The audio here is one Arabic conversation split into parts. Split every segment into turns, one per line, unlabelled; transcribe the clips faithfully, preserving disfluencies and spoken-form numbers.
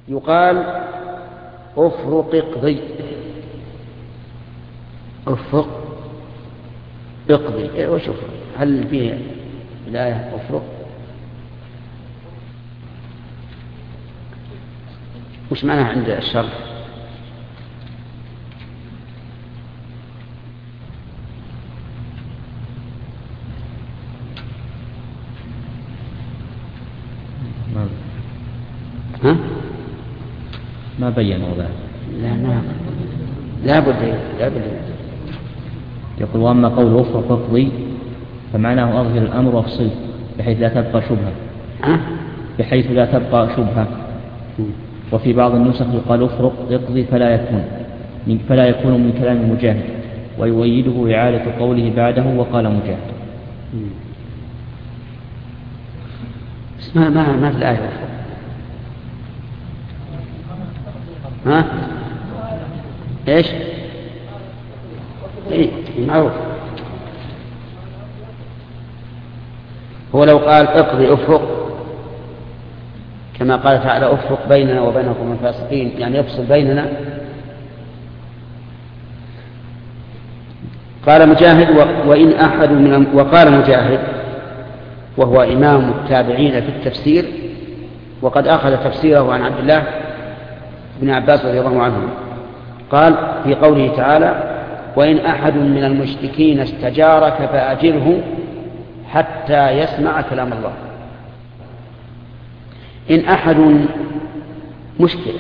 يقال افرق اقضي، افرق اقضي، وش افرق؟ هل فيه الآية افرق؟ وش معناها عند الشرح؟ ها؟
ما بينوا ذلك.
لا ما لا بد لا بد.
يقول واما قول افرق اقضي فمعناه اظهر الامر وافصله بحيث لا تبقى شبهه.
ها؟
بحيث لا تبقى شبهه. وفي بعض النسخ يقال افرق اقضي فلا يكون فلا يكون من كلام مجاهد، ويؤيده إعادة قوله بعده وقال مجاهد.
ما ما ما في الآية. ها؟ إيش؟ إيه معروف. هو لو قال اقضي افرق كما قال تعالى افرق بيننا وبينكم الفاسقين، يعني يفصل بيننا. قال مجاهد وإن أحد من وقال مجاهد وهو إمام التابعين في التفسير، وقد أخذ تفسيره عن عبد الله بن عباس رضي الله عنه، قال في قوله تعالى وإن أحد من المشركين استجارك فأجره حتى يسمع كلام الله. إن أحد مشكلة،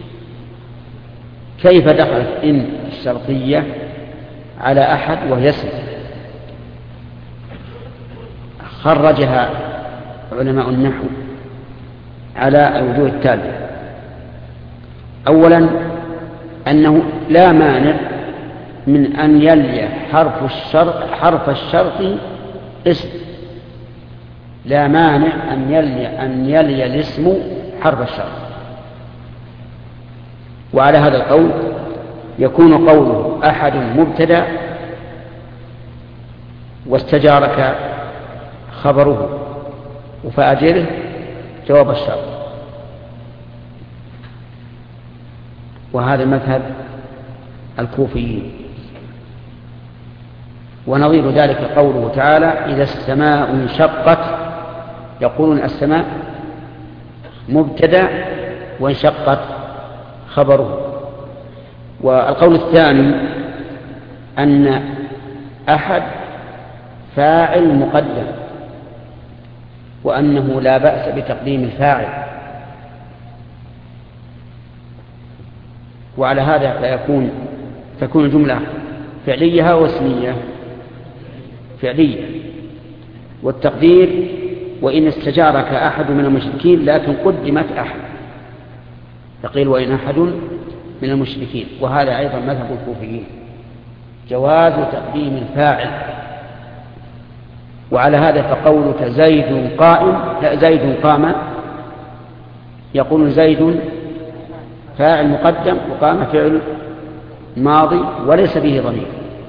كيف دخلت إن الشرطية على أحد وهي اسم؟ خرجها علماء النحو على الوجوه التالية. أولا أنه لا مانع من أن يلي حرف الشرط حرف الشرط اسم، لا مانع أن يلي أن يلي الاسم حرف الشرط. وعلى هذا القول يكون قوله أحد مبتدأ واستجارك خبره وفأجره جواب الشرط، وهذا مذهب الكوفيين. ونظير ذلك قوله تعالى إذا السماء انشقت، يقولون السماء مبتدأ وانشقت خبره. والقول الثاني أن أحد فاعل مقدم، وأنه لا بأس بتقديم الفاعل، وعلى هذا لا يكون تكون الجملة فعلية واسمية. فعلية، والتقدير وإن استجارك أحد من المشركين، لكن قدمت أحد، تقيل وإن أحد من المشركين. وهذا أيضا مذهب الكوفيين، جواز تقديم الفاعل. وعلى هذا فقولك زيد قائم لا زيد قام، يقول زيد فاعل مقدم وقام فعل ماضي وليس به ضمير.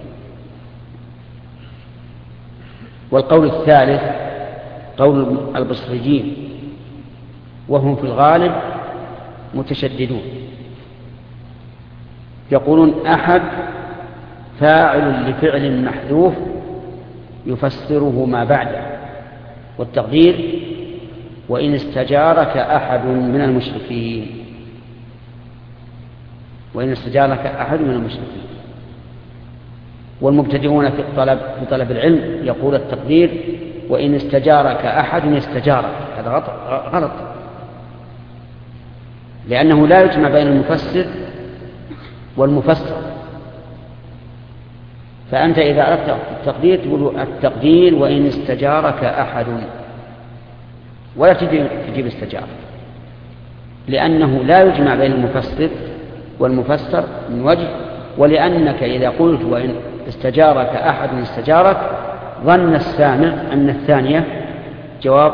والقول الثالث قول البصريين، وهم في الغالب متشددون، يقولون أحد فاعل لفعل محذوف يفسره ما بعده، والتقدير وإن استجارك أحد من المشركين، وإن استجارك أحد من المشركين. والمبتدئون في الطلب في طلب العلم يقول التقدير وإن استجارك أحد يستجارك، هذا غلط، لأنه لا يجمع بين المفسر والمفسر. فأنت إذا أردت التقدير تقول التقدير وإن استجارك أحد، ولا تجيب استجار، لأنه لا يجمع بين المفسر والمفسر من وجه، ولأنك إذا قلت وإن استجارك أحد استجارك ظن السامع أن الثانية جواب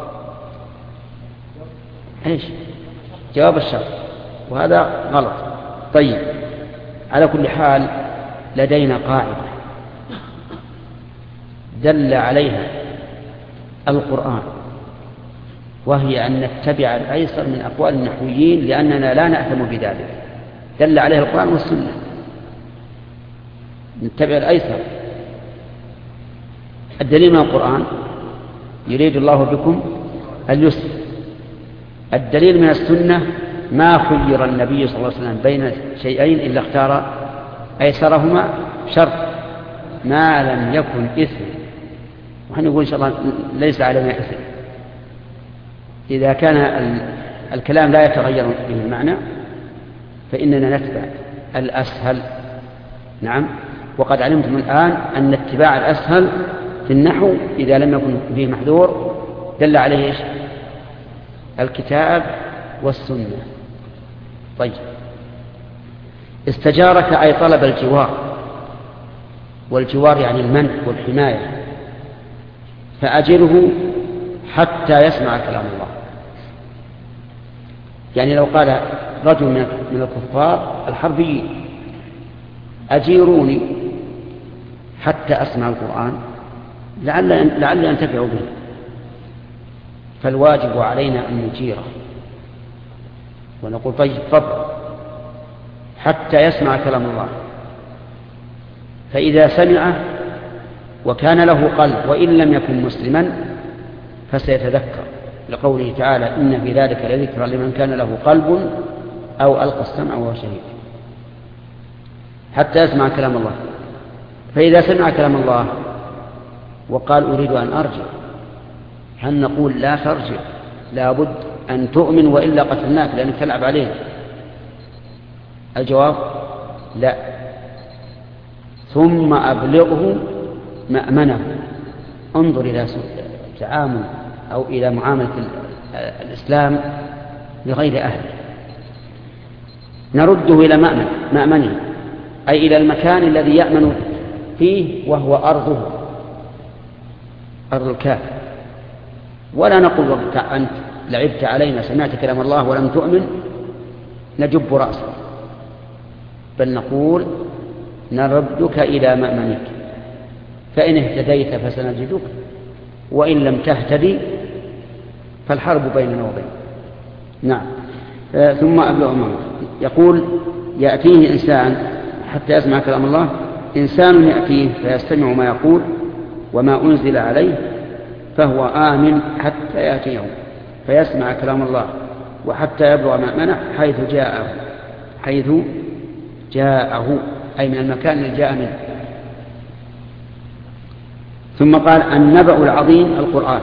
إيش؟ جواب الشرط، وهذا غلط. طيب، على كل حال لدينا قاعدة دل عليها القرآن وهي أن نتبع الأيسر من أقوال النحويين لأننا لا نأثم بذلك، دل عليه القرآن والسنة. نتبع الأيسر. الدليل من القرآن يريد الله بكم اليسر. الدليل من السنة ما خير النبي صلى الله عليه وسلم بين شيئين إلا اختار أيسرهما، شرط ما لم يكن إثم. ونحن نقول إن شاء الله ليس علينا إثم إذا كان الكلام لا يتغير به المعنى، فإننا نتبع الأسهل. نعم. وقد علمتم الآن أن اتباع الأسهل في النحو إذا لم يكن فيه محذور دل عليه إيش؟ الكتاب والسنة. طيب، استجارك أي طلب الجوار، والجوار يعني المنع والحماية، فأجره حتى يسمع كلام الله. يعني لو قال رجل من الكفار الحربيين أجيروني حتى أسمع القرآن لعل لعل أنتفع به، فالواجب علينا أن نجيره ونقول طيب فضل حتى يسمع كلام الله. فإذا سمعه وكان له قلب وإن لم يكن مسلما فسيتذكر، لقوله تعالى إن في ذلك لذكرى لمن كان له قلب أو ألقى السمع وهو شهيد. حتى يسمع كلام الله. فإذا سمع كلام الله وقال أريد أن أرجع، هل نقول لا ترجع، لابد أن تؤمن وإلا قتلناك لأنك تلعب عليه؟ الجواب لا. ثم أبلغه مأمنه. انظر إلى تعامل أو إلى معاملة الإسلام لغير أهله. نرده إلى مأمن مأمنه، أي إلى المكان الذي يأمن فيه وهو أرضه، أرض الكافر. ولا نقول أنت لعبت علينا سمعت كلام الله ولم تؤمن نجب رأسك، بل نقول نردك إلى مأمنك، فإن اهتديت فسنجدك وإن لم تهتدي فالحرب بيننا وبينك. نعم. ثم أبلغ معه. يقول يأتيه إنسان حتى يسمع كلام الله، إنسان يأتيه فيستمع ما يقول وما أنزل عليه فهو آمن حتى يأتيه فيسمع كلام الله وحتى يبلغ مأمنه حيث جاءه، حيث جاءه أي من المكان الذي جاء منه. ثم قال النبأ العظيم القرآن،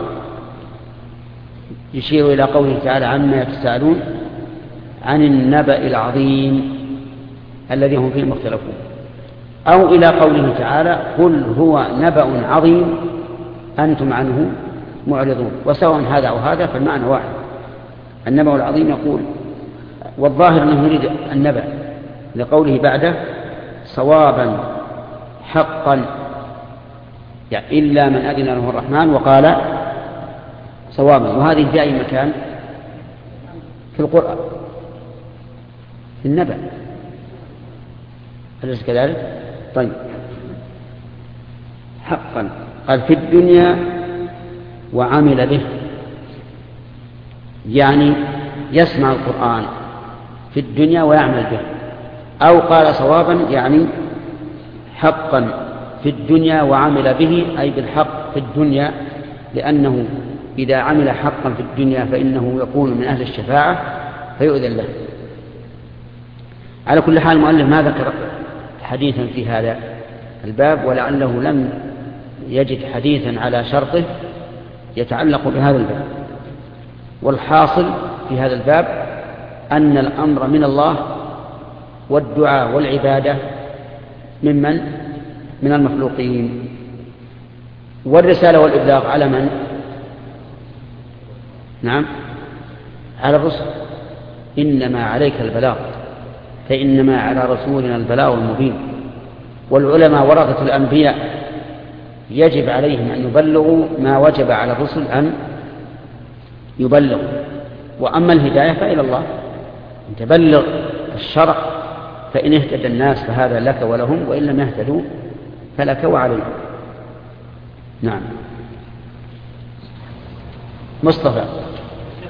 يشير إلى قوله تعالى عما يتساءلون عن النبأ العظيم الذي هم فيه مختلفون، أو إلى قوله تعالى قل هو نبأ عظيم أنتم عنه معرضون. وسواء هذا أو هذا فالمعنى واحد. النبأ العظيم يقول، والظاهر أنه يريد النبأ لقوله بعده صوابا حقا، يعني إلا من أذن له الرحمن وقال صوابا. وهذه في أي مكان في القرآن؟ في النبأ، أليس كذلك؟ طيب، حقا قال في الدنيا وعمل به، يعني يسمع القرآن في الدنيا ويعمل به. أو قال صوابا يعني حقا في الدنيا وعمل به، أي بالحق في الدنيا، لأنه إذا عمل حقا في الدنيا فإنه يكون من أهل الشفاعة فيؤذن له. على كل حال المؤلف ما ذكر حديثا في هذا الباب، ولعله لم يجد حديثا على شرطه يتعلق بهذا الباب. والحاصل في هذا الباب أن الأمر من الله والدعاء والعبادة ممن من المخلوقين، والرسالة والإبلاغ على من؟ نعم، على الرسل. إنما عليك البلاغ، فإنما على رسولنا البلاغ المبين. والعلماء ورثة الأنبياء يجب عليهم أن يبلغوا ما وجب على الرسل أن يبلغوا. وأما الهداية فإلى الله، أن تبلغ الشرع، فإن اهتدى الناس فهذا لك ولهم، وإن لم يهتدوا فلك وعليهم. نعم. مصطفى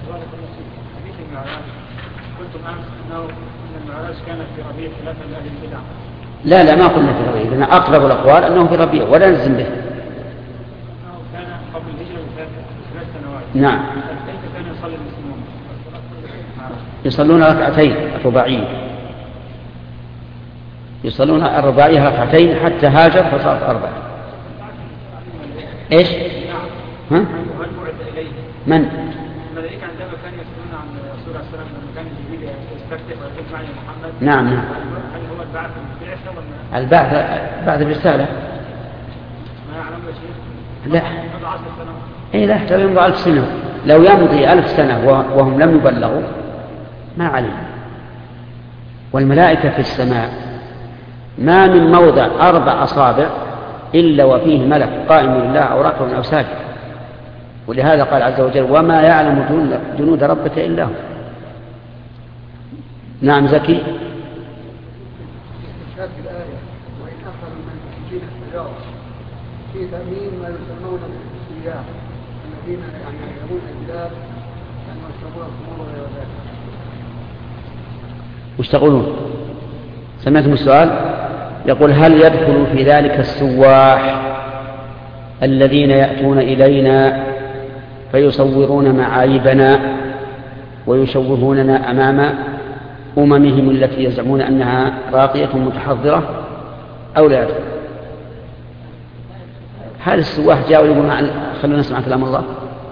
قلتم أمس أنه المعراج كانت في ربيع خلافا لأهل البدع.
لا لا ما قلنا في ربيع، لأن أقرب الأقوال أنه في ربيع ولا نلزم به.
كان قبل الهجرة بثلاث سنوات.
نعم.
كيف كان يصلي المسلمون؟
يصلون ركعتين رباعية، يصلون الرباعية ركعتين حتى هاجر فصارت أربعة. إيش؟ ها؟ من؟
الملائكة عندما كانوا يسألون عن رسول الله صلى الله عليه وسلم لما كان جبريل يستفتح ويقول معي محمد.
نعم.
هل هو البعث بالبعثة ولا؟
البعث بعد الرسالة.
ما يعلم شيء؟
لا.
بعد عشر سنوات.
إيه لا، لو يمضي ألف سنة، لو يمضي ألف سنة وهم لم يبلغوا ما علم. والملائكة في السماء ما من موضع أربع أصابع إلا وفيه ملك قائم لله أو راكع أو ساجد. ولهذا قال عز وجل وما يعلم جنود ربك إلا هو. نعم زكي.
في الآية وإن أخذ من المسجين السجارة في تأمين ما يسمون بالسياح الذين يعني يهون البلاد أن يشربون الخمور وغير ذلك.
وش تقولون؟ سمعتم السؤال؟ يقول هل يدخل في ذلك السواح الذين يأتون إلينا فيصورون معايبنا ويشوهوننا أمام أممهم التي يزعمون أنها راقية متحضرة أو لا يدخل؟ هل السواح جاءوا يقولون خلونا نسمع كلام الله؟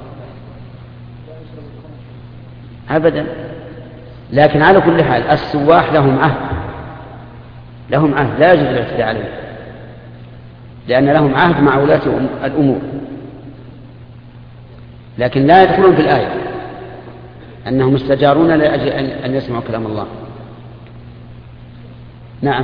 أبدا. لكن على كل حال السواح لهم عهد، لهم عهد لا يجوز الاعتداء عليهم، لأن لهم عهد مع ولاة الأمور، لكن لا يدخلون في الآية أنهم استجارون لأجل أن يسمعوا كلام الله. نعم.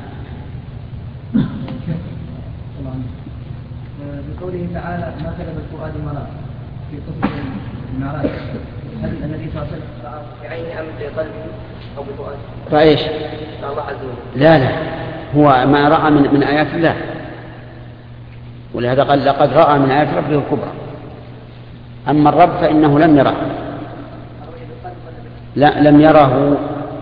بقوله تعالى ما كتب الفؤاد مراد في قصة المعراج، هل النبي صلى الله عليه وسلم رأى بعينه أم بقلبه أو بفؤاده؟
فإيش؟
الله عز وجل.
لا لا، هو ما رأى من, من آيات الله، ولهذا قال لقد رأى من آيات ربه الكبرى. أما الرب فإنه لم يره. لا لم يره،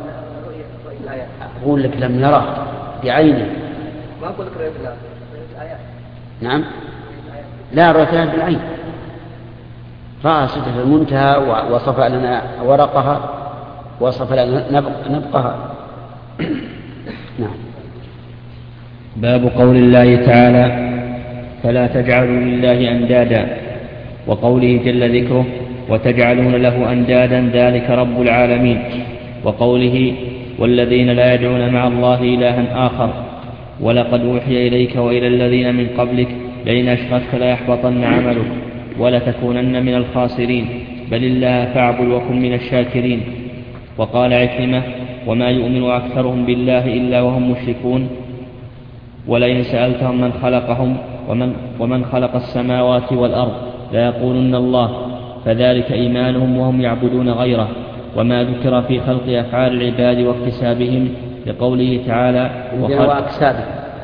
أقول لك لم يره بعينه.
ما أقول لك رؤية الله، رؤية آيات.
نعم. لا رؤية بالعين. رأى سدرة المنتهى ووصف لنا ورقها وصف لنا نبقها. نعم.
باب قول الله تعالى فلا تجعلوا لله أندادا، وقوله جل ذكره وتجعلون له أندادا ذلك رب العالمين، وقوله والذين لا يدعون مع الله إلها آخر ولقد أوحي إليك وإلى الذين من قبلك لئن أشركت ليحبطن عملك ولتكونن من الخاسرين بل الله فاعبد وكن من الشاكرين. وقال عكرمة وما يؤمن أكثرهم بالله إلا وهم مشركون ولئن سألتهم من خلقهم ومن, ومن خلق السماوات والأرض ليقولن الله، فذلك إيمانهم وهم يعبدون غيره. وما ذكر في خلق أفعال العباد واكتسابهم لقوله تعالى
واكتسابهم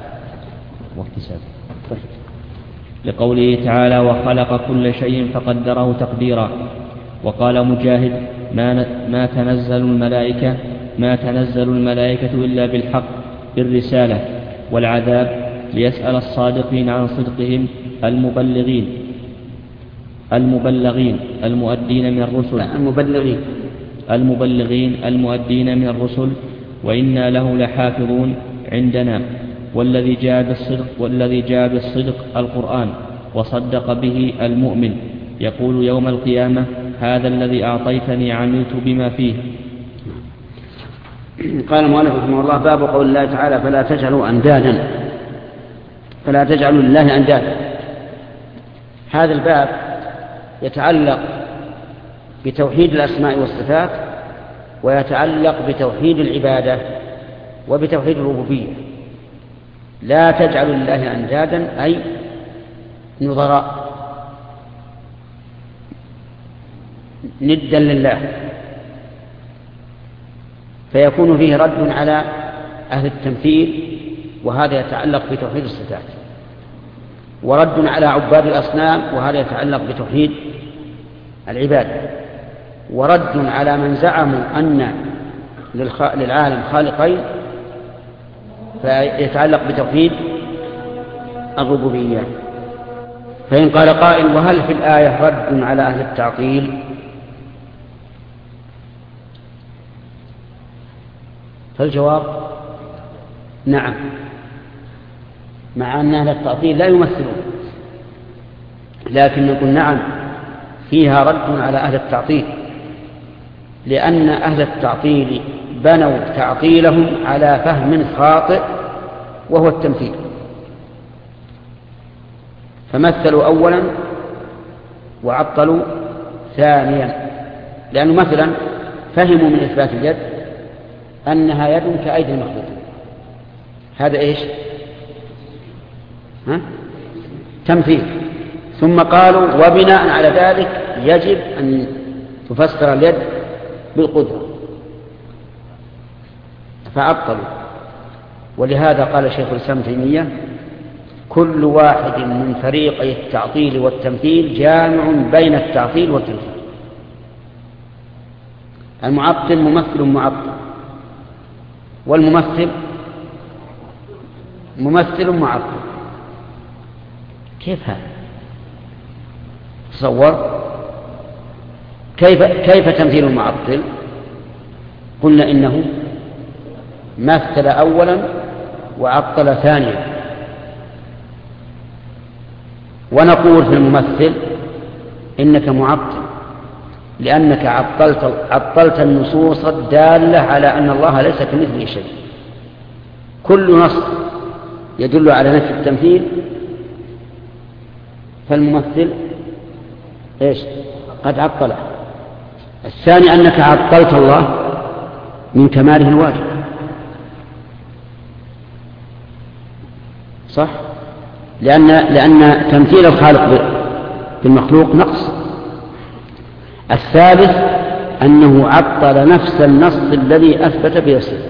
لقوله تعالى وخلق كل شيء فقدره تقديرا. وقال مجاهد ما, ما تنزل الملائكة ما تنزل الملائكة إلا بالحق بالرسالة والعذاب ليسأل الصادقين عن صدقهم المبلغين المبلغين المؤدين من الرسل
المبلغين
المبلغين المؤدين من الرسل وإنا له لحافظون عندنا. والذي جاء بالصدق والذي جاء بالصدق القرآن وصدق به المؤمن يقول يوم القيامة هذا الذي أعطيتني عملت بما فيه.
قال المؤلف رحمه الله باب قول الله تعالى فلا تجعلوا أندادا فلا تجعلوا لله أندادا. هذا الباب يتعلق بتوحيد الأسماء والصفات ويتعلق بتوحيد العبادة وبتوحيد الربوبية. لا تجعلوا لله أندادا أي نظراء ندا لله، فيكون فيه رد على أهل التمثيل وهذا يتعلق بتوحيد الصفات، ورد على عباد الأصنام وهذا يتعلق بتوحيد العبادة. ورد على من زعموا أن للعالم خالقين فيتعلق بتوحيد الربوبية. فإن قال قائل وهل في الآية رد على أهل التعطيل؟ فالجواب نعم، مع أن أهل التعطيل لا يمثلون، لكن نقول نعم فيها رد على أهل التعطيل، لأن أهل التعطيل بنوا تعطيلهم على فهم خاطئ وهو التمثيل، فمثلوا أولا وعطلوا ثانيا، لأنه مثلا فهموا من إثبات اليد أنها يد كأيدي المخلوق، هذا إيش؟ ها؟ تمثيل. ثم قالوا وبناء على ذلك يجب أن تفسر اليد بالقدرة، فعطلوا. ولهذا قال شيخ الإسلام ابن تيمية كل واحد من فريقي التعطيل والتمثيل جامع بين التعطيل والتمثيل. المعطل ممثل معطل، والممثل ممثل معطل. كيف هذا؟ تصور كيف كيف تمثيل المعطل؟ قلنا إنه مثل أولا وعطل ثانيا، ونقول في الممثل إنك معطل لأنك عطلت, عطلت النصوص الدالة على أن الله ليس كمثله شيء. كل نص يدل على نفي التمثيل فالممثل إيش؟ قد عطله. الثاني أنك عطلت الله من كماله الواجب، صح؟ لأن, لأن تمثيل الخالق بالمخلوق نقص. الثالث أنه عطل نفس النص الذي أثبت به الصفة،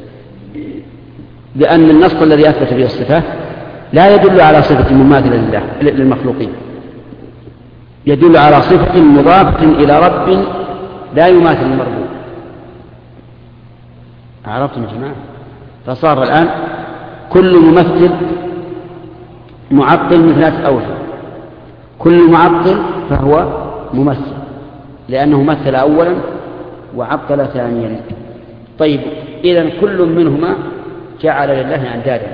لأن النص الذي أثبت به الصفة لا يدل على صفة مماثلة لله للمخلوقين، يدل على صفة مضافة إلى رب لا يماثل المربوب. عرفتم يا جماعة؟ فصار الآن كل ممثل معطل من ثلاثة أوجه، كل معطل فهو ممثل لأنه مثل أولا وعطل ثانيا. طيب إذن كل منهما جعل لله أندادا،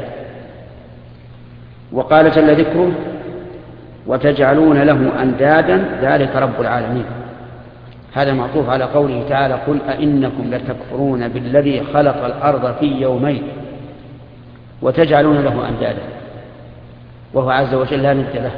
وقال جل ذكره وتجعلون له أندادا ذلك رب العالمين. هذا معطوف على قوله تعالى قل أئنكم لتكفرون بالذي خلق الأرض في يومين وتجعلون له أندادا وهو عز وجل لا ند له،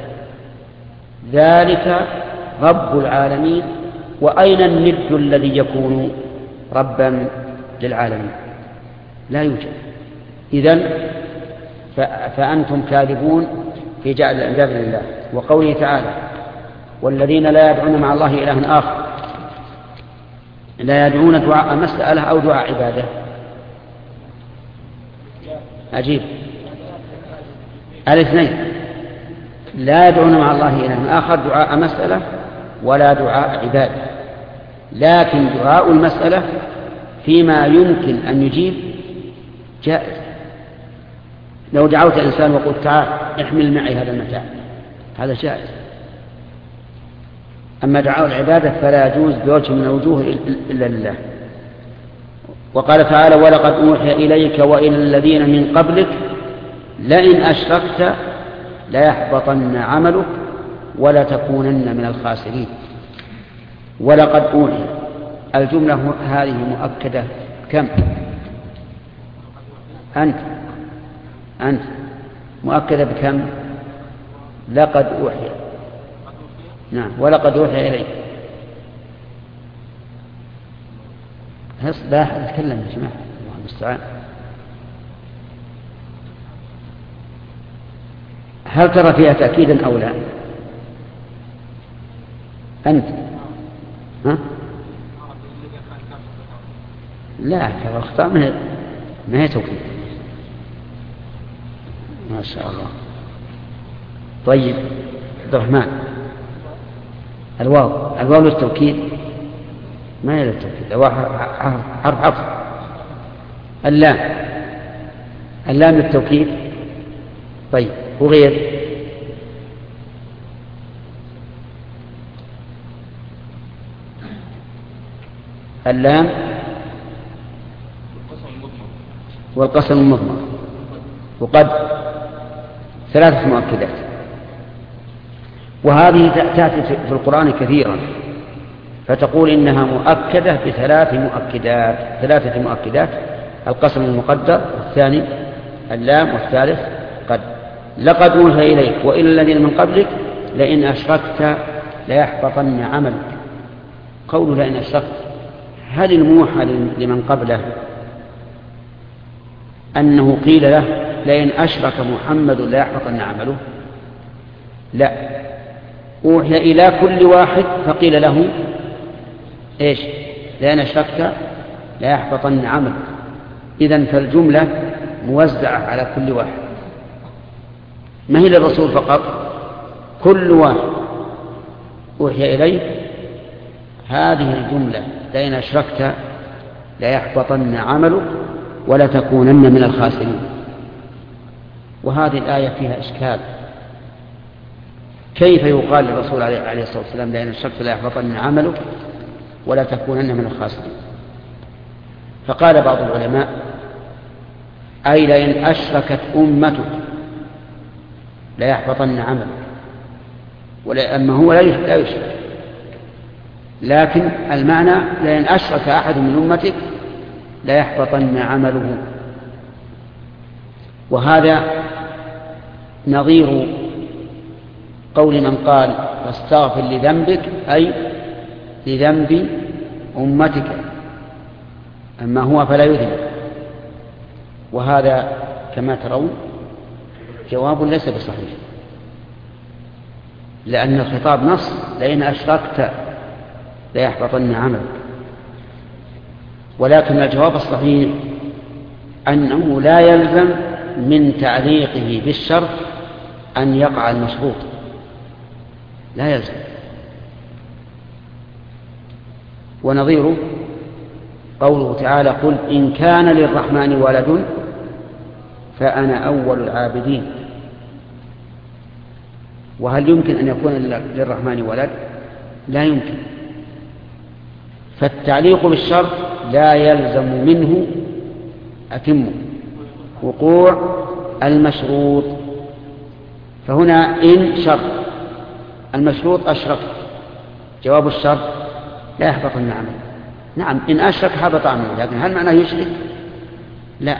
ذلك رب العالمين. وأين الند الذي يكون ربا للعالمين؟ لا يوجد. إذن فأنتم كاذبون في جعل الأنداد لله. وقوله تعالى والذين لا يدعون مع الله إلها آخر، لا يدعون دعاء مسألة أو دعاء عبادة. عجيب، الاثنين لا يدعون مع الله إلها آخر دعاء مسألة ولا دعاء عبادة، لكن دعاء المسألة فيما يمكن أن يجيب جائز. لو دعوت الإنسان وقلت تعال احمل معي هذا المتاع هذا جائز. أما دعاء العبادة فلا يجوز بوجه من الوجوه إلا لله. وقال تعالى ولقد أوحي إليك وإلى الذين من قبلك لئن أشركت ليحبطن عملك ولتكونن من الخاسرين. ولقد أوحي، الجملة هذه مؤكدة كم؟ أنت أنت مؤكدة بكم؟ لقد أوحي. نعم ولقد أوحي إليك. لا أحد يتكلم يا جماعة، الله المستعان. هل ترى فيها تأكيدا أو لا؟ أنت ها؟ لا كذا الأخطاء ما هي توكيد. ما شاء الله. طيب عبد الرحمن، الواو الواو للتوكيد ما هي للتوكيد، هو حرف عطف. اللام اللام للتوكيد. طيب وغير اللام والقسم المضمر وقد ثلاثة مؤكدات، وهذه تأتي في القرآن كثيرا، فتقول إنها مؤكدة بثلاث مؤكدات ثلاثة مؤكدات: القسم المقدر، والثاني اللام، والثالث قد. لقد أوحي إليك وإلى الذين من قبلك لئن أشركت ليحبطن عملك. قوله لئن أشركت، هل الموحى لمن قبله أنه قيل له لئن أشرك محمد ليحبطن عمله؟ لا، أوحي إلى كل واحد فقيل له إيش؟ لئن أشركت ليحبطن عملك. إذن فالجملة موزعة على كل واحد، ما هي للرسول فقط، كل واحد أوحي إليه هذه الجملة لئن أشركت ليحبطن عملك ولتكونن من الخاسرين. وهذه الآية فيها إشكال، كيف يقال للرسول عليه الصلاة والسلام لئن أشركت ليحبطن عملك ولا تكونن من الخاسرين؟ فقال بعض العلماء أي لئن أشركت أمتك ليحبطن عملك، أما هو لا يشرك، لكن المعنى لئن أشرك أحد من أمتك ليحبطن عمله. وهذا نظير قول من قال فاستغفر لذنبك أي لذنب أمتك، أما هو فلا يذنب. وهذا كما ترون جواب ليس بصحيح، لأن الخطاب نص لئن أشركت ليحبطن عملك، ولكن الجواب الصحيح أنه لا يلزم من تعليقه بالشرط أن يقع المشروط، لا يلزم. ونظيره قوله تعالى قل إن كان للرحمن ولد فأنا أول العابدين. وهل يمكن أن يكون للرحمن ولد؟ لا يمكن. فالتعليق بالشرط لا يلزم منه أتم وقوع المشروط. فهنا إن شرط، المشروط أشرك، جواب الشرط لا يحبط العمل. نعم إن أشرك حبط عمله، لكن هل معناه يشرك؟ لا.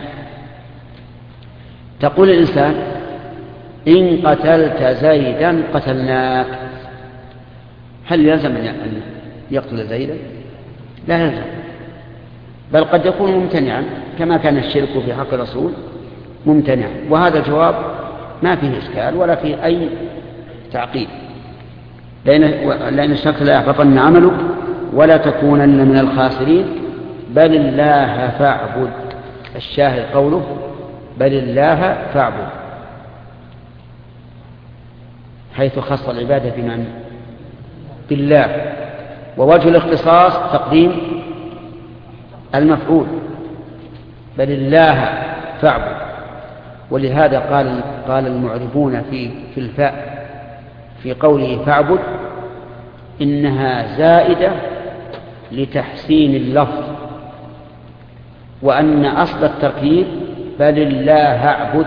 تقول الإنسان إن قتلت زيدا قتلناك، هل يلزم أن يقتل زيدا؟ لا يلزم، بل قد يكون ممتنعا كما كان الشرك في حق الرسول ممتنع. وهذا الجواب ما فيه إشكال ولا فيه أي تعقيد، لأن الشرك لا يحبطن عملك ولا تكونن من الخاسرين بل الله فاعبد. الشاهد قوله بل الله فاعبد، حيث خص العبادة بمن؟ بالله. ووجه الاختصاص تقديم المفعول بل الله فاعبد. ولهذا قال قال المعربون في في الفاء في قوله فاعبد إنها زائدة لتحسين اللفظ، وأن أصل التركيب بل الله اعبد،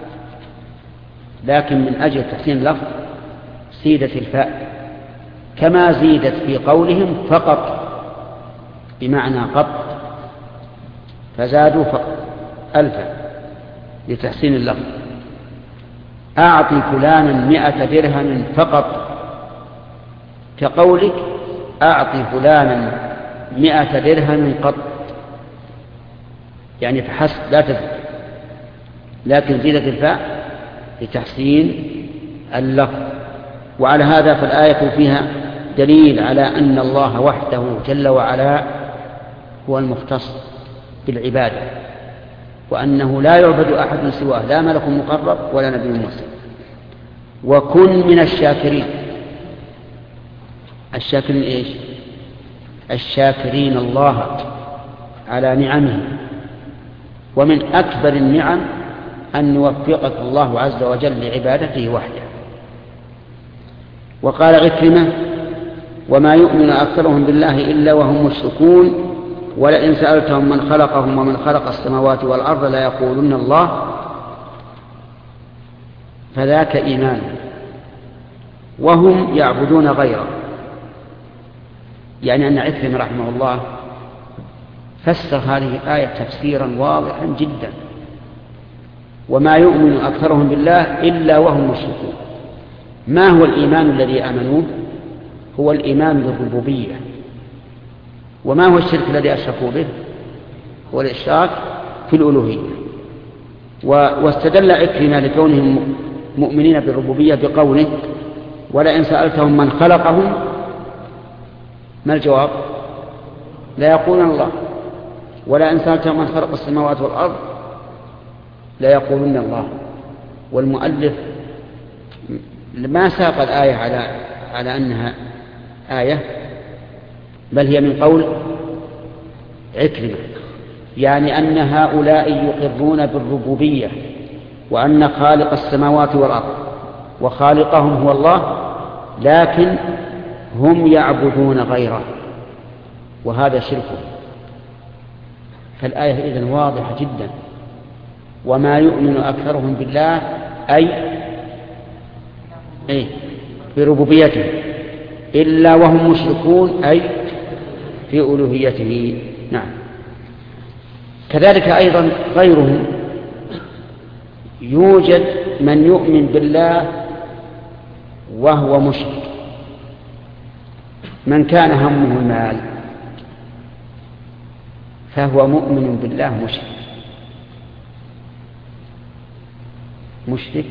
لكن من أجل تحسين اللفظ زيدت الفاء، كما زيدت في قولهم فقط بمعنى قط، فزادوا فقط ألفا لتحسين اللفظ. أعطي فلانا مئة درهم فقط، كقولك أعطي فلانا مئة درهم قط، يعني فحسب لا تزيد، لكن زيدت الفاء لتحسين اللفظ. وعلى هذا فالآية فيها دليل على أن الله وحده جل وعلا هو المختص بالعبادة، وأنه لا يعبد أحد سواه، لا ملك مقرب ولا نبي مرسل. وكن من الشاكرين. الشاكرين إيش؟ الشاكرين الله على نعمه، ومن أكبر النعم أن يوفقك الله عز وجل لعبادته وحده. وقال عكرمة: وما يؤمن أكثرهم بالله إلا وهم مشركون ولئن سألتهم من خلقهم ومن خلق السماوات والأرض ليقولن الله فذاك إيمان وهم يعبدون غيره. يعني أن عكرمة رحمه الله فسر هذه الآية تفسيرا واضحا جدا: وما يؤمن أكثرهم بالله إلا وهم مشركون. ما هو الإيمان الذي آمنوه؟ هو الإيمان بالربوبية. وما هو الشرك الذي أشركوا به؟ هو الإشراك في الألوهية. واستدل عكرمة لكونهم مؤمنين بالربوبية بقوله: ولئن سألتهم من خلقهم، ما الجواب؟ لا يقولون الله. ولئن سألتهم من خلق السماوات والأرض لا يقولون الله. والمؤلف ما ساق الآية على على أنها آية، بل هي من قول عكرمة، يعني أن هؤلاء يقرون بالربوبية وأن خالق السماوات والأرض وخالقهم هو الله، لكن هم يعبدون غيره، وهذا شرك. فالآية إذن واضحة جدا: وما يؤمن أكثرهم بالله أي إيه بربوبيته إلا وهم مشركون أي في ألوهيته. نعم. كذلك أيضا غيرهم، يوجد من يؤمن بالله وهو مشرك، من كان همه المال فهو مؤمن بالله مشرك. مشرك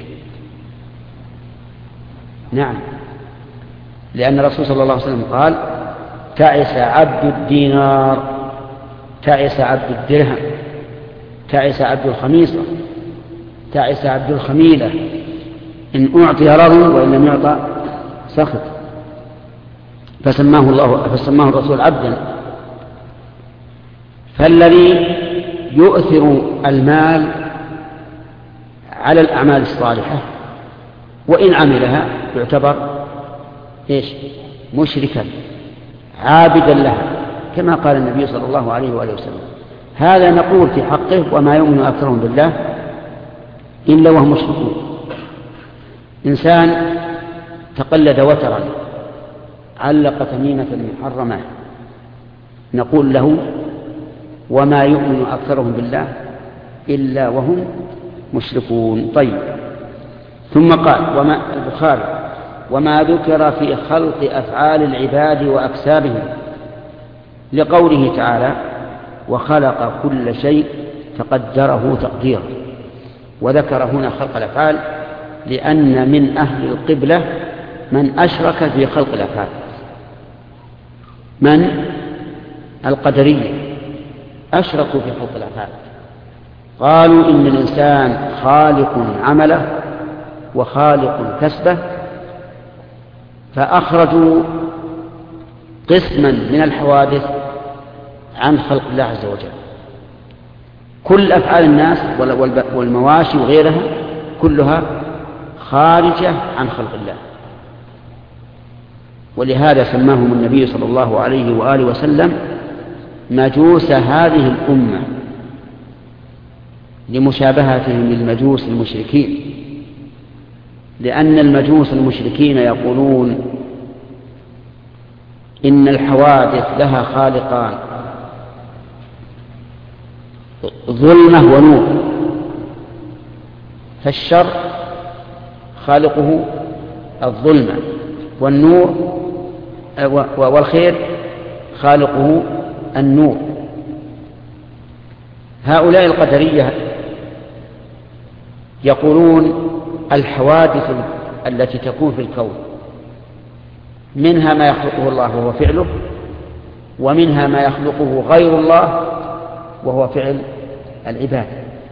نعم، لأن الرسول صلى الله عليه وسلم قال: تعس عبد الدينار، تعس عبد الدرهم، تعس عبد الخميصة، تعس عبد الخميلة، إن أعطي رضي وإن لم يعطى سخط. فسماه الله فسماه الرسول عبدا. فالذي يؤثر المال على الأعمال الصالحة وإن عملها يعتبر إيش؟ مشركا عابدا لها، كما قال النبي صلى الله عليه وآله وسلم. هذا نقول في حقه: وما يؤمن أكثرهم بالله إلا وهم مشركون. إنسان تقلد وترا، علق تميمة محرمة، نقول له: وما يؤمن أكثرهم بالله إلا وهم مشركون. طيب. ثم قال وما البخاري: وما ذكر في خلق أفعال العباد وأكسابهم، لقوله تعالى: وخلق كل شيء فقدره تقديرا. وذكر هنا خلق الأفعال لأن من أهل القبلة من أشرك في خلق الأفعال. من؟ القدرية أشركوا في خلق الأفعال، قالوا إن الإنسان خالق عمله وخالق كسبه، فأخرجوا قسما من الحوادث عن خلق الله عز وجل. كل أفعال الناس والمواشي وغيرها كلها خارجة عن خلق الله. ولهذا سماهم النبي صلى الله عليه وآله وسلم مجوس هذه الأمة، لمشابهتهم للمجوس المشركين، لأن المجوس المشركين يقولون إن الحوادث لها خالقان، ظلمة ونور، فالشر خالقه الظلمة، والنور والخير خالقه النور. هؤلاء القدرية يقولون الحوادث التي تكون في الكون منها ما يخلقه الله وهو فعله، ومنها ما يخلقه غير الله وهو فعل العباد.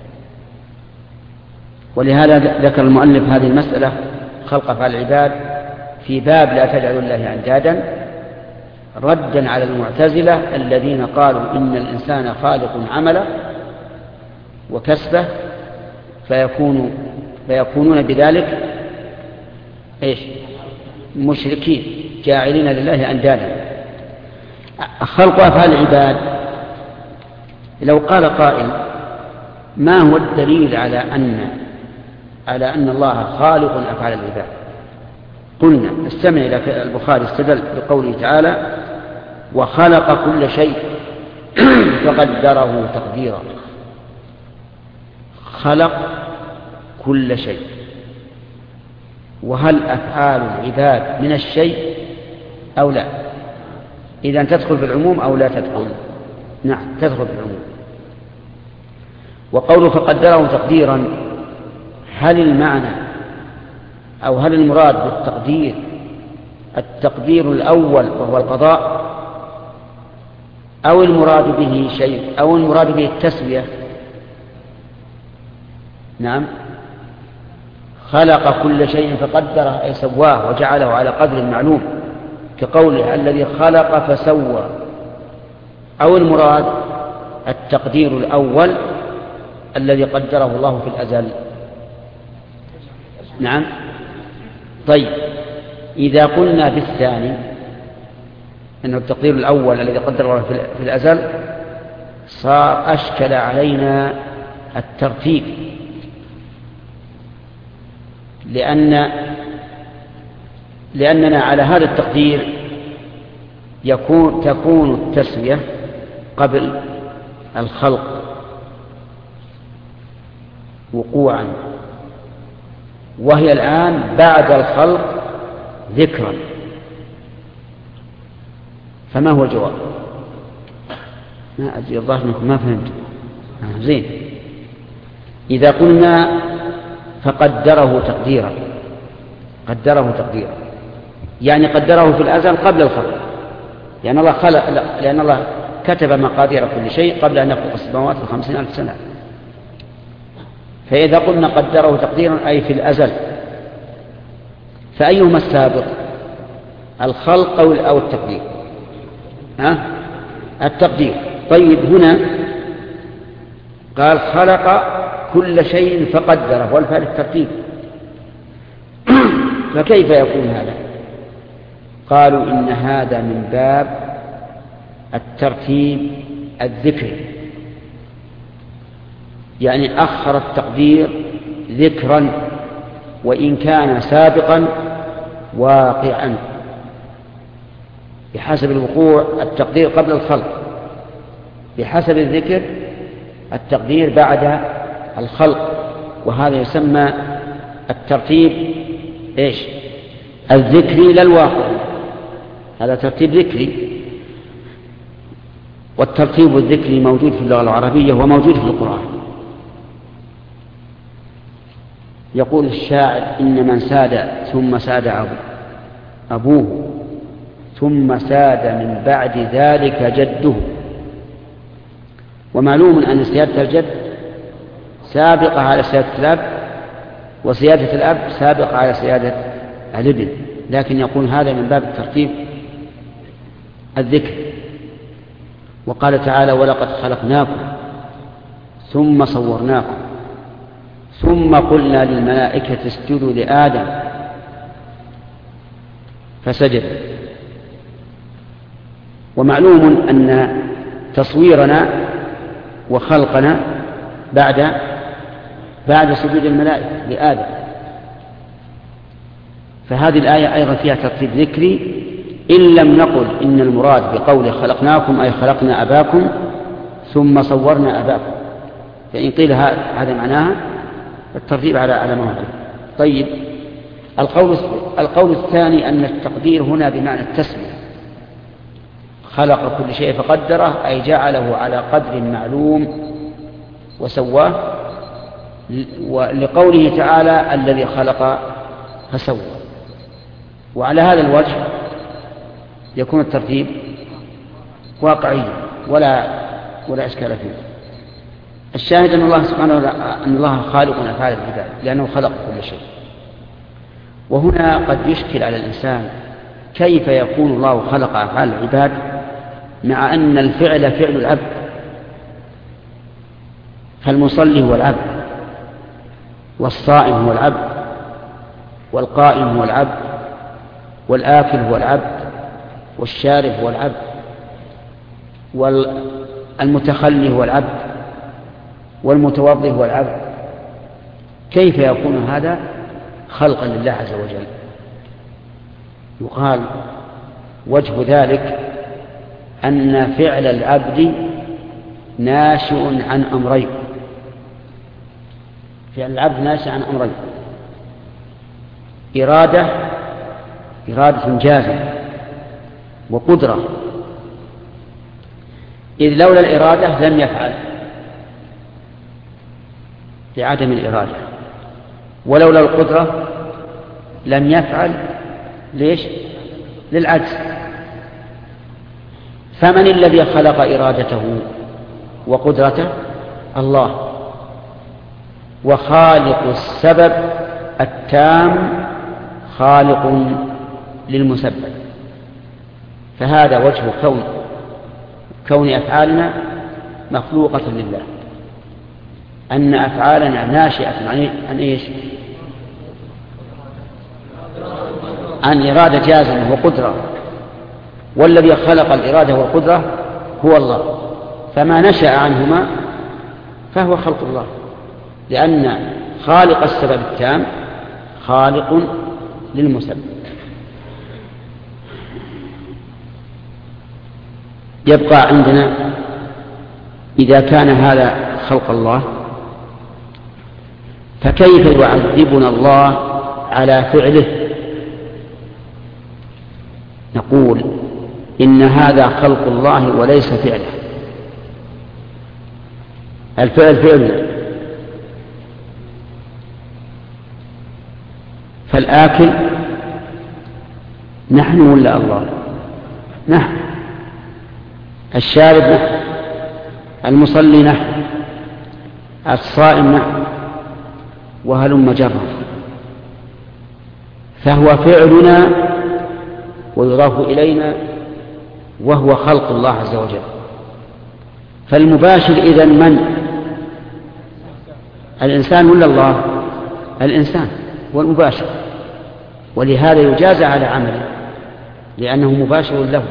ولهذا ذكر المؤلف هذه المسألة خلق أفعال العباد في باب لا تجعلوا الله أندادا، ردا على المعتزلة الذين قالوا إن الإنسان خالق عمله وكسبه فيكون فيكونون بذلك إيش؟ مشركين جاعلين لله أندادا. خلق أفعال العباد، لو قال قائل ما هو الدليل على أن على أن الله خالق أفعال العباد؟ قلنا استمع إلى البخاري استدل بقوله تعالى وخلق كل شيء فقدره تقديرا. خلق كل شيء، وهل أفعال العباد من الشيء أو لا؟ إذن تدخل في العموم أو لا تدخل؟ نعم تدخل في العموم. وقوله فقدره تقديرا، هل المعنى أو هل المراد بالتقدير التقدير الأول وهو القضاء، أو المراد به شيء أو المراد به التسوية؟ نعم خلق كل شيء فقدره أي سواه وجعله على قدر معلوم كقوله الذي خلق فسوى، أو المراد التقدير الأول الذي قدره الله في الأزل؟ نعم. طيب إذا قلنا بالثاني أنه التقدير الأول الذي قدره الله في الأزل صار أشكل علينا الترتيب، لأن لأننا على هذا التقدير يكون تكون التسوية قبل الخلق وقوعا، وهي الآن بعد الخلق ذكرا. فما هو الجواب؟ ما أدري الظاهر منكم ما فهمت. آه زين. إذا قلنا فقدره تقديرا، قدره تقديرا يعني قدره في الأزل قبل الخلق، لأن الله خلق لأن الله كتب مقادير كل شيء قبل أن يخلق السماوات بخمسين ألف سنة. فإذا قلنا قدره تقديرا أي في الأزل، فأيهما السابق، الخلق أو التقدير؟ ها؟ التقدير. طيب هنا قال خلق كل شيء فقدره والفعل الترتيب، فكيف يكون هذا؟ قالوا إن هذا من باب الترتيب الذكري، يعني أخر التقدير ذكرا وإن كان سابقا واقعا بحسب الوقوع التقدير قبل الخلق، بحسب الذكر التقدير بعد الخلق، وهذا يسمى الترتيب إيش؟ الذكري لا الواقعي، هذا ترتيب ذكري. والترتيب الذكري موجود في اللغة العربية وموجود في القرآن. يقول الشاعر إن من ساد ثم ساد أبوه ثم ساد من بعد ذلك جده. ومعلوم أن سيادة الجد سابقة على سيادة الأب، وسيادة الأب سابقة على سيادة الابن، لكن يقول هذا من باب الترتيب الذكر. وقال تعالى ولقد خلقناكم ثم صورناكم ثم قلنا للملائكة اسجدوا لآدم فسجد. ومعلوم أن تصويرنا وخلقنا بعد بعد سجود الملائكة لآدم، فهذه الآية أيضا فيها ترتيب ذكري، إن لم نقل إن المراد بقول خلقناكم أي خلقنا أباكم ثم صورنا أباكم، فإن قيل هذا معناها الترتيب على على ما هو. طيب القول القول الثاني أن التقدير هنا بمعنى التسمية، خلق كل شيء فقدره أي جعله على قدر معلوم وسواه، ولقوله تعالى الذي خلق فسوى. وعلى هذا الوجه يكون الترتيب واقعي ولا ولا إشكال فيه. الشاهد أن الله سبحانه وتعالى أن الله خالق أفعال العباد لأنه خلق كل شيء. وهنا قد يشكل على الإنسان كيف يكون الله خلق أفعال العباد مع أن الفعل فعل العبد؟ فالمصلي هو العبد، والصائم هو العبد، والقائم هو العبد، والآكل هو العبد، والشارب هو العبد، والمتخلي هو العبد، والمتوضئ هو العبد. كيف يكون هذا خلقا لله عز وجل؟ يقال وجه ذلك أن فعل العبد ناشئ عن أمرين. فعل العبد ناشئ عن أمرين: إرادة إرادة جازمة، وقدرة. إذ لولا الإرادة لم يفعل لعدم الإرادة، ولولا القدرة لم يفعل ليش؟ للعجز. فمن الذي خلق إرادته وقدرته؟ الله. وخالق السبب التام خالق للمسبب. فهذا وجه كون كون أفعالنا مخلوقة لله، أن أفعالنا ناشئة عن إيش؟ عن إرادة جازمة وقدرة، والذي خلق الإرادة والقدرة هو الله. فما نشأ عنهما فهو خلق الله، لأن خالق السبب التام خالق للمسبب. يبقى عندنا إذا كان هذا خلق الله، فكيف يعذبنا الله على فعله؟ نقول إن هذا خلق الله وليس فعله. الفعل فعله، فالآكل نحن ولا الله؟ نحن. الشارب نحن، المصلي نحن، الصائم نحن، وهلم جرا. فهو فعلنا ويضاف إلينا، وهو خلق الله عز وجل. فالمباشر إذن من؟ الإنسان ولا الله؟ الإنسان هو المباشر، ولهذا يجازى على عمله لأنه مباشر له.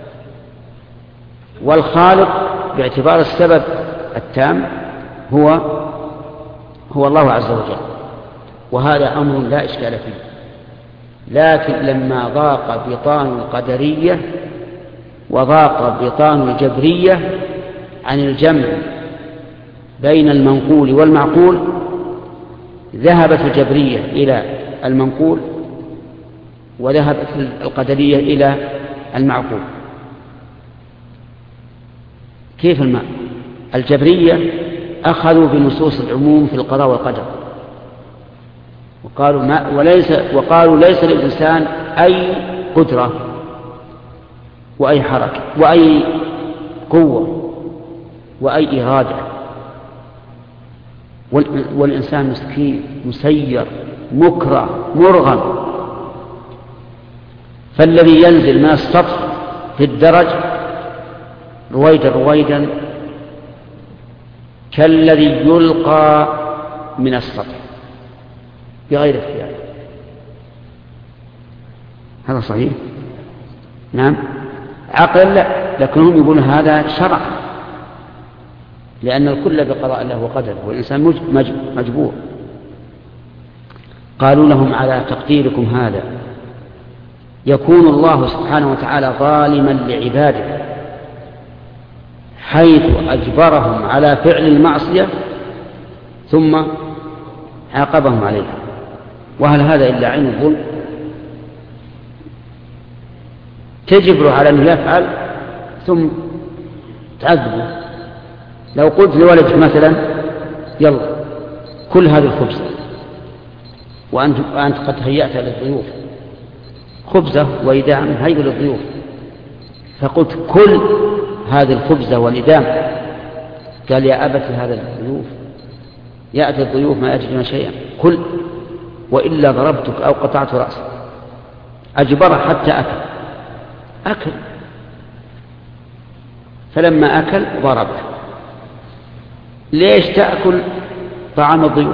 والخالق باعتبار السبب التام هو هو الله عز وجل، وهذا أمر لا إشكال فيه. لكن لما ضاق بطان القدرية وضاق بطان الجبرية عن الجمع بين المنقول والمعقول، ذهبت الجبرية إلى المنقول وذهبت القدرية إلى المعقول. كيف الماء؟ الجبرية أخذوا بنصوص العموم في القضاء والقدر، وقالوا, ما وليس وقالوا ليس للإنسان أي قدرة وأي حركة وأي قوة وأي إرادة، والإنسان مسكين مسير مكره مرغم. فالذي ينزل من السطح في الدرج رويدا رويدا كالذي يلقى من السطح بغير اختيار. هذا صحيح؟ نعم. عقلا لا، لكنهم يقولون هذا شرع، لأن الكل بقضاء الله وقدره، والإنسان مجبور. قالوا لهم على تقديركم هذا يكون الله سبحانه وتعالى ظالما لعباده حيث أجبرهم على فعل المعصية ثم عاقبهم عليها، وهل هذا إلا عين الظلم؟ تجبره على أن يفعل ثم تعذبه. لو قلت لولدك مثلا يلا كل هذه الخبزة وأنت, وأنت قد هيأت للضيوف، خبزة وإدام هيئ للضيوف، فقلت كل هذه الخبزة والإدام، قال يا أبت هذا الضيوف يأتي الضيوف ما يجدون شيئا، كل وإلا ضربتك أو قطعت رأسك. أجبره حتى أكل. أكل، فلما أكل ضرب. ليش تأكل طعام الضيوف؟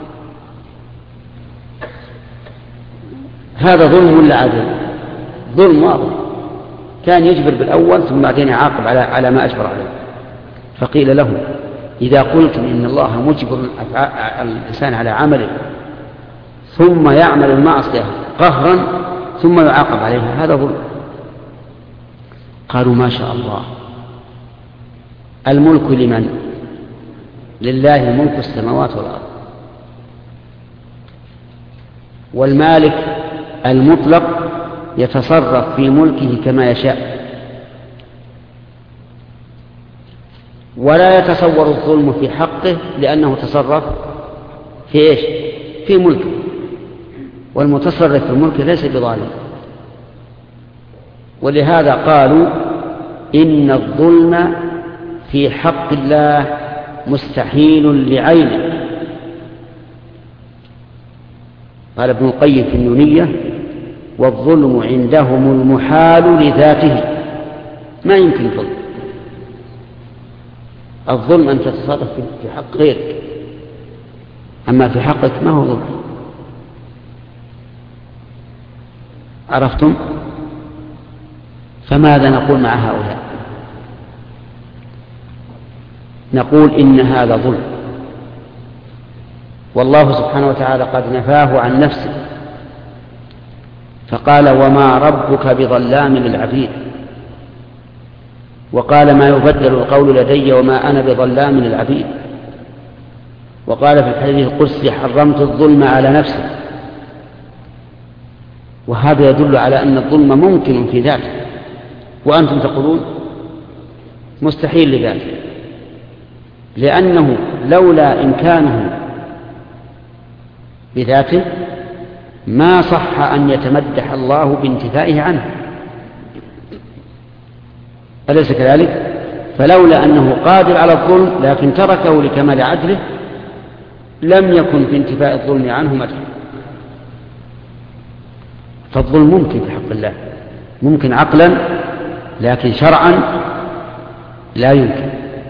هذا ظلم ولا عدل؟ ظلم واضح. كان يجبر بالأول ثم بعدين يعاقب على على ما أجبر عليه. فقيل له إذا قلتم إن الله مجبر الإنسان على عمله ثم يعمل المعصية قهرا ثم يعاقب عليها، هذا ظلم. قالوا ما شاء الله، الملك لمن؟ لله ملك السماوات والأرض، والمالك المطلق يتصرف في ملكه كما يشاء، ولا يتصور الظلم في حقه لأنه تصرف في إيش؟ في ملكه، والمتصرف في الملك ليس بظالم. ولهذا قالوا إن الظلم في حق الله مستحيل لعينه. قال ابن القيم في النونية: والظلم عندهم المحال لذاته، ما يمكن ظلم. الظلم أن تتصرف في حق غيرك، أما في حقك ما هو ظلم. عرفتم؟ فماذا نقول مع هؤلاء؟ نقول إن هذا ظلم، والله سبحانه وتعالى قد نفاه عن نفسه فقال: وما ربك بظلام للعبيد. وقال: ما يبدل القول لدي وما أنا بظلام للعبيد. وقال في الحديث القدسي: حرمت الظلم على نفسي. وهذا يدل على أن الظلم ممكن في ذاته، وأنتم تقولون مستحيل لذاته، لأنه لولا إمكانه بذاته ما صح أن يتمدح الله بانتفائه عنه، أليس كذلك؟ فلولا أنه قادر على الظلم لكن تركه لكمال عدله لم يكن في انتفاء الظلم عنه مدح. فالظلم ممكن في حق الله، ممكن عقلا، لكن شرعا لا يمكن،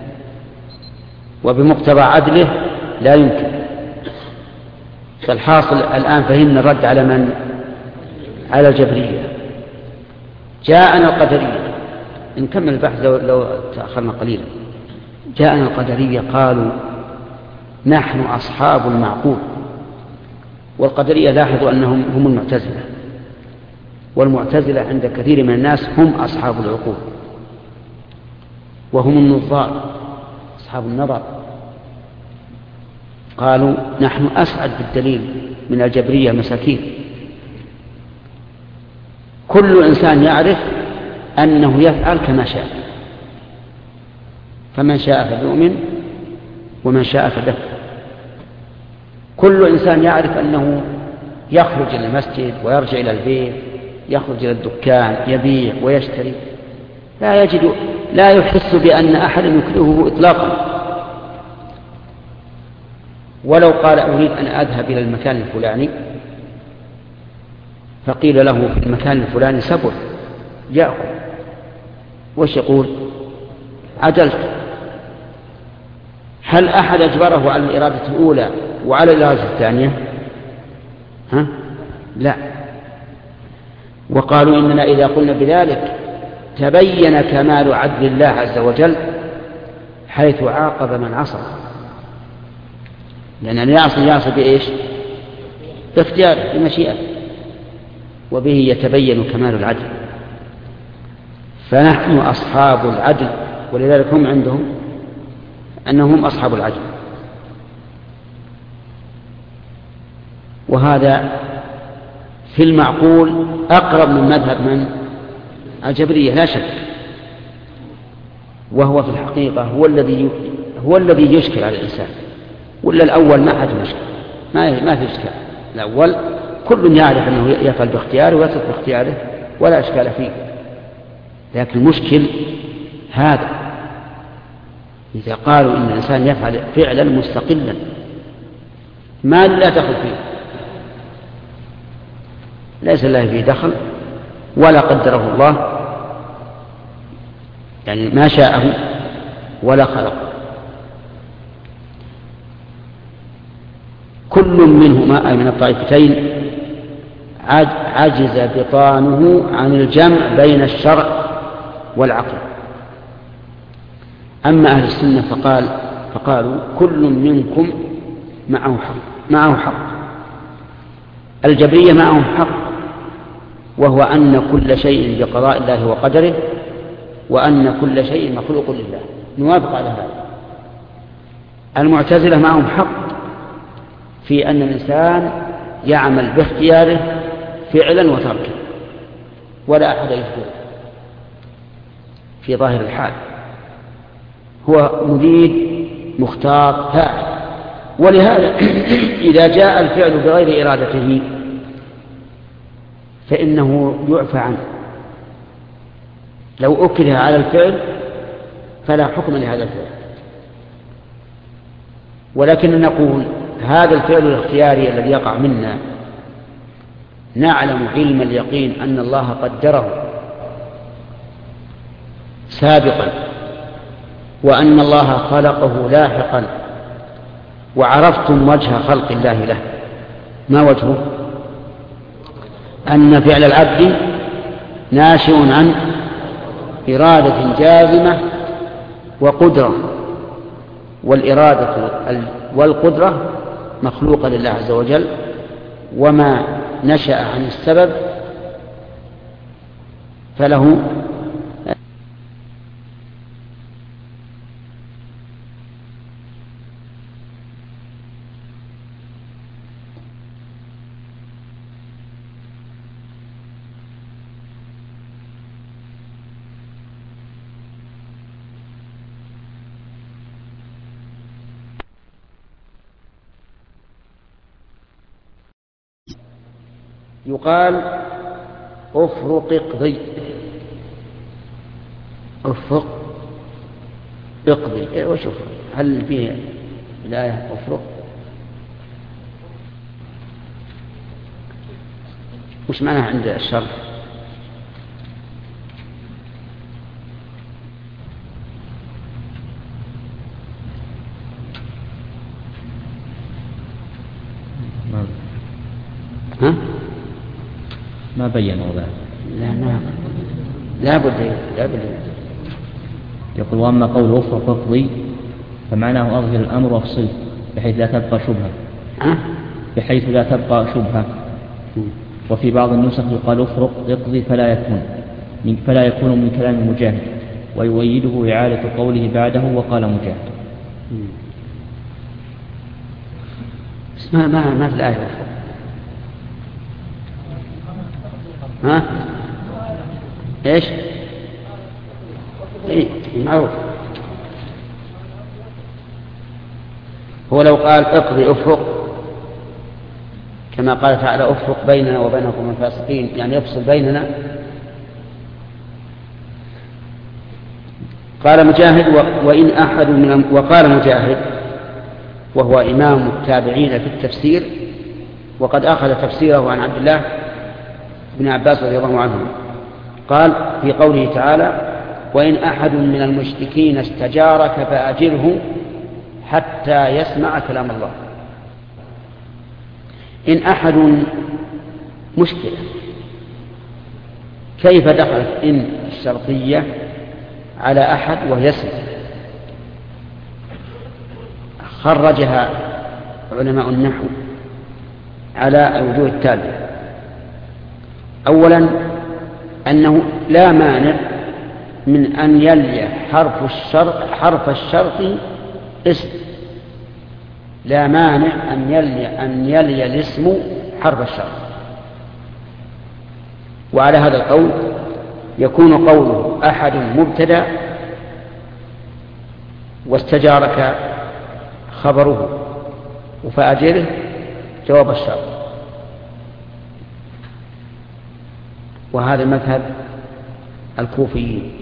وبمقتضى عدله لا يمكن. فالحاصل الآن فهمنا الرد على من؟ على الجبرية. جاءنا القدرية، نكمل البحث لو, لو تأخرنا قليلا. جاءنا القدرية قالوا: نحن أصحاب المعقول. والقدرية لاحظوا أنهم هم المعتزلة، والمعتزلة عند كثير من الناس هم أصحاب العقول، وهم النظار أصحاب النظر. قالوا: نحن أسعد بالدليل من الجبرية مساكين. كل إنسان يعرف أنه يفعل كما شاء، فمن شاء فليؤمن ومن شاء فليكفر. كل إنسان يعرف أنه يخرج إلى المسجد ويرجع إلى البيت، يخرج إلى الدكان يبيع ويشتري، لا يجد لا يحس بأن أحد يكرهه إطلاقا. ولو قال: أريد أن أذهب إلى المكان الفلاني، فقيل له في المكان الفلاني سبر يأكل، وش يقول؟ عجلت. هل أحد أجبره على الإرادة الأولى وعلى الإرادة الثانية؟ ها؟ لا. وقالوا: إننا إذا قلنا بذلك تبين كمال عدل الله عز وجل حيث عاقب من عصى، لأن يعصي يعصي بإيش؟ باختياره بمشيئته، وبه يتبين كمال العدل. فنحن أصحاب العدل، ولذلك هم عندهم أنهم أصحاب العدل. وهذا في المعقول أقرب من مذهب من؟ الجبرية لا شك، وهو في الحقيقة هو الذي هو الذي يشكل على الإنسان. ولا الأول ما حد مشكل، ما ما في إشكال. الأول كل يعرف أنه يفعل باختياره ويترك باختياره ولا إشكال فيه، لكن المشكل هذا إذا قالوا إن الإنسان يفعل فعلا مستقلا ما لا دخل فيه، ليس له فيه دخل ولا قدره الله يعني ما شاءه ولا خلق. كل منهما أي من الطائفتين عجز بطانه عن الجمع بين الشرع والعقل. أما أهل السنة فقال فقالوا كل منكم معه حق معه حق. الجبرية معهم حق، وهو أن كل شيء بقضاء الله وقدره، وأن كل شيء مخلوق لله، نوافق على هذا. المعتزلة معهم حق في أن الإنسان يعمل باختياره فعلا وتركا، ولا أحد يجبره في ظاهر الحال، هو مريد مختار فاعل. ولهذا إذا جاء الفعل بغير إرادته فإنه يعفى عنه. لو أكره على الفعل فلا حكم لهذا الفعل، ولكن نقول هذا الفعل الاختياري الذي يقع منا نعلم علم اليقين أن الله قدره سابقا، وأن الله خلقه لاحقا، وعرفتم وجه خلق الله له. ما وجهه؟ أن فعل العبد ناشئ عن إرادة جازمة وقدرة، والإرادة والقدرة مخلوقة لله عز وجل، وما نشأ عن السبب فله يقال افرق اقضي. افرق اقضي إيه وشوف هل فيه الآية افرق؟ وش معناها عند الشرح؟ ها؟
ما بينوا ذلك.
لا ما لا بد لا بد.
يقول واما قول افرق اقضي فمعناه اظهر الامر وافصله بحيث لا تبقى شبهه.
ها؟
بحيث لا تبقى شبهه. وفي بعض النسخ يقال افرق اقضي فلا يكون من فلا يكون من كلام مجاهد، ويؤيده إعادة قوله بعده وقال مجاهد.
ما ما ما في الآية افرق. ها؟ ايش؟ ايه معروف. هو لو قال اقضي افرق كما قال تعالى افرق بيننا وبينكم الفاسقين، يعني يفصل بيننا. قال مجاهد وإن أحد من وقال مجاهد وهو إمام التابعين في التفسير، وقد أخذ تفسيره عن عبد الله بن عباس رضي الله عنه، قال في قوله تعالى وإن أحد من المشركين استجارك فأجره حتى يسمع كلام الله. إن أحد مشكلة، كيف دخلت إن الشرطية على أحد وهي اسم؟ خرجها علماء النحو على الوجوه التالية. أولا أنه لا مانع من أن يلي حرف الشرط حرف الشرط اسم، لا مانع أن يلي أن يلي الاسم حرف الشرط. وعلى هذا القول يكون قوله أحد مبتدأ واستجارك خبره وفأجره جواب الشرط. وهذا مذهب الكوفيين.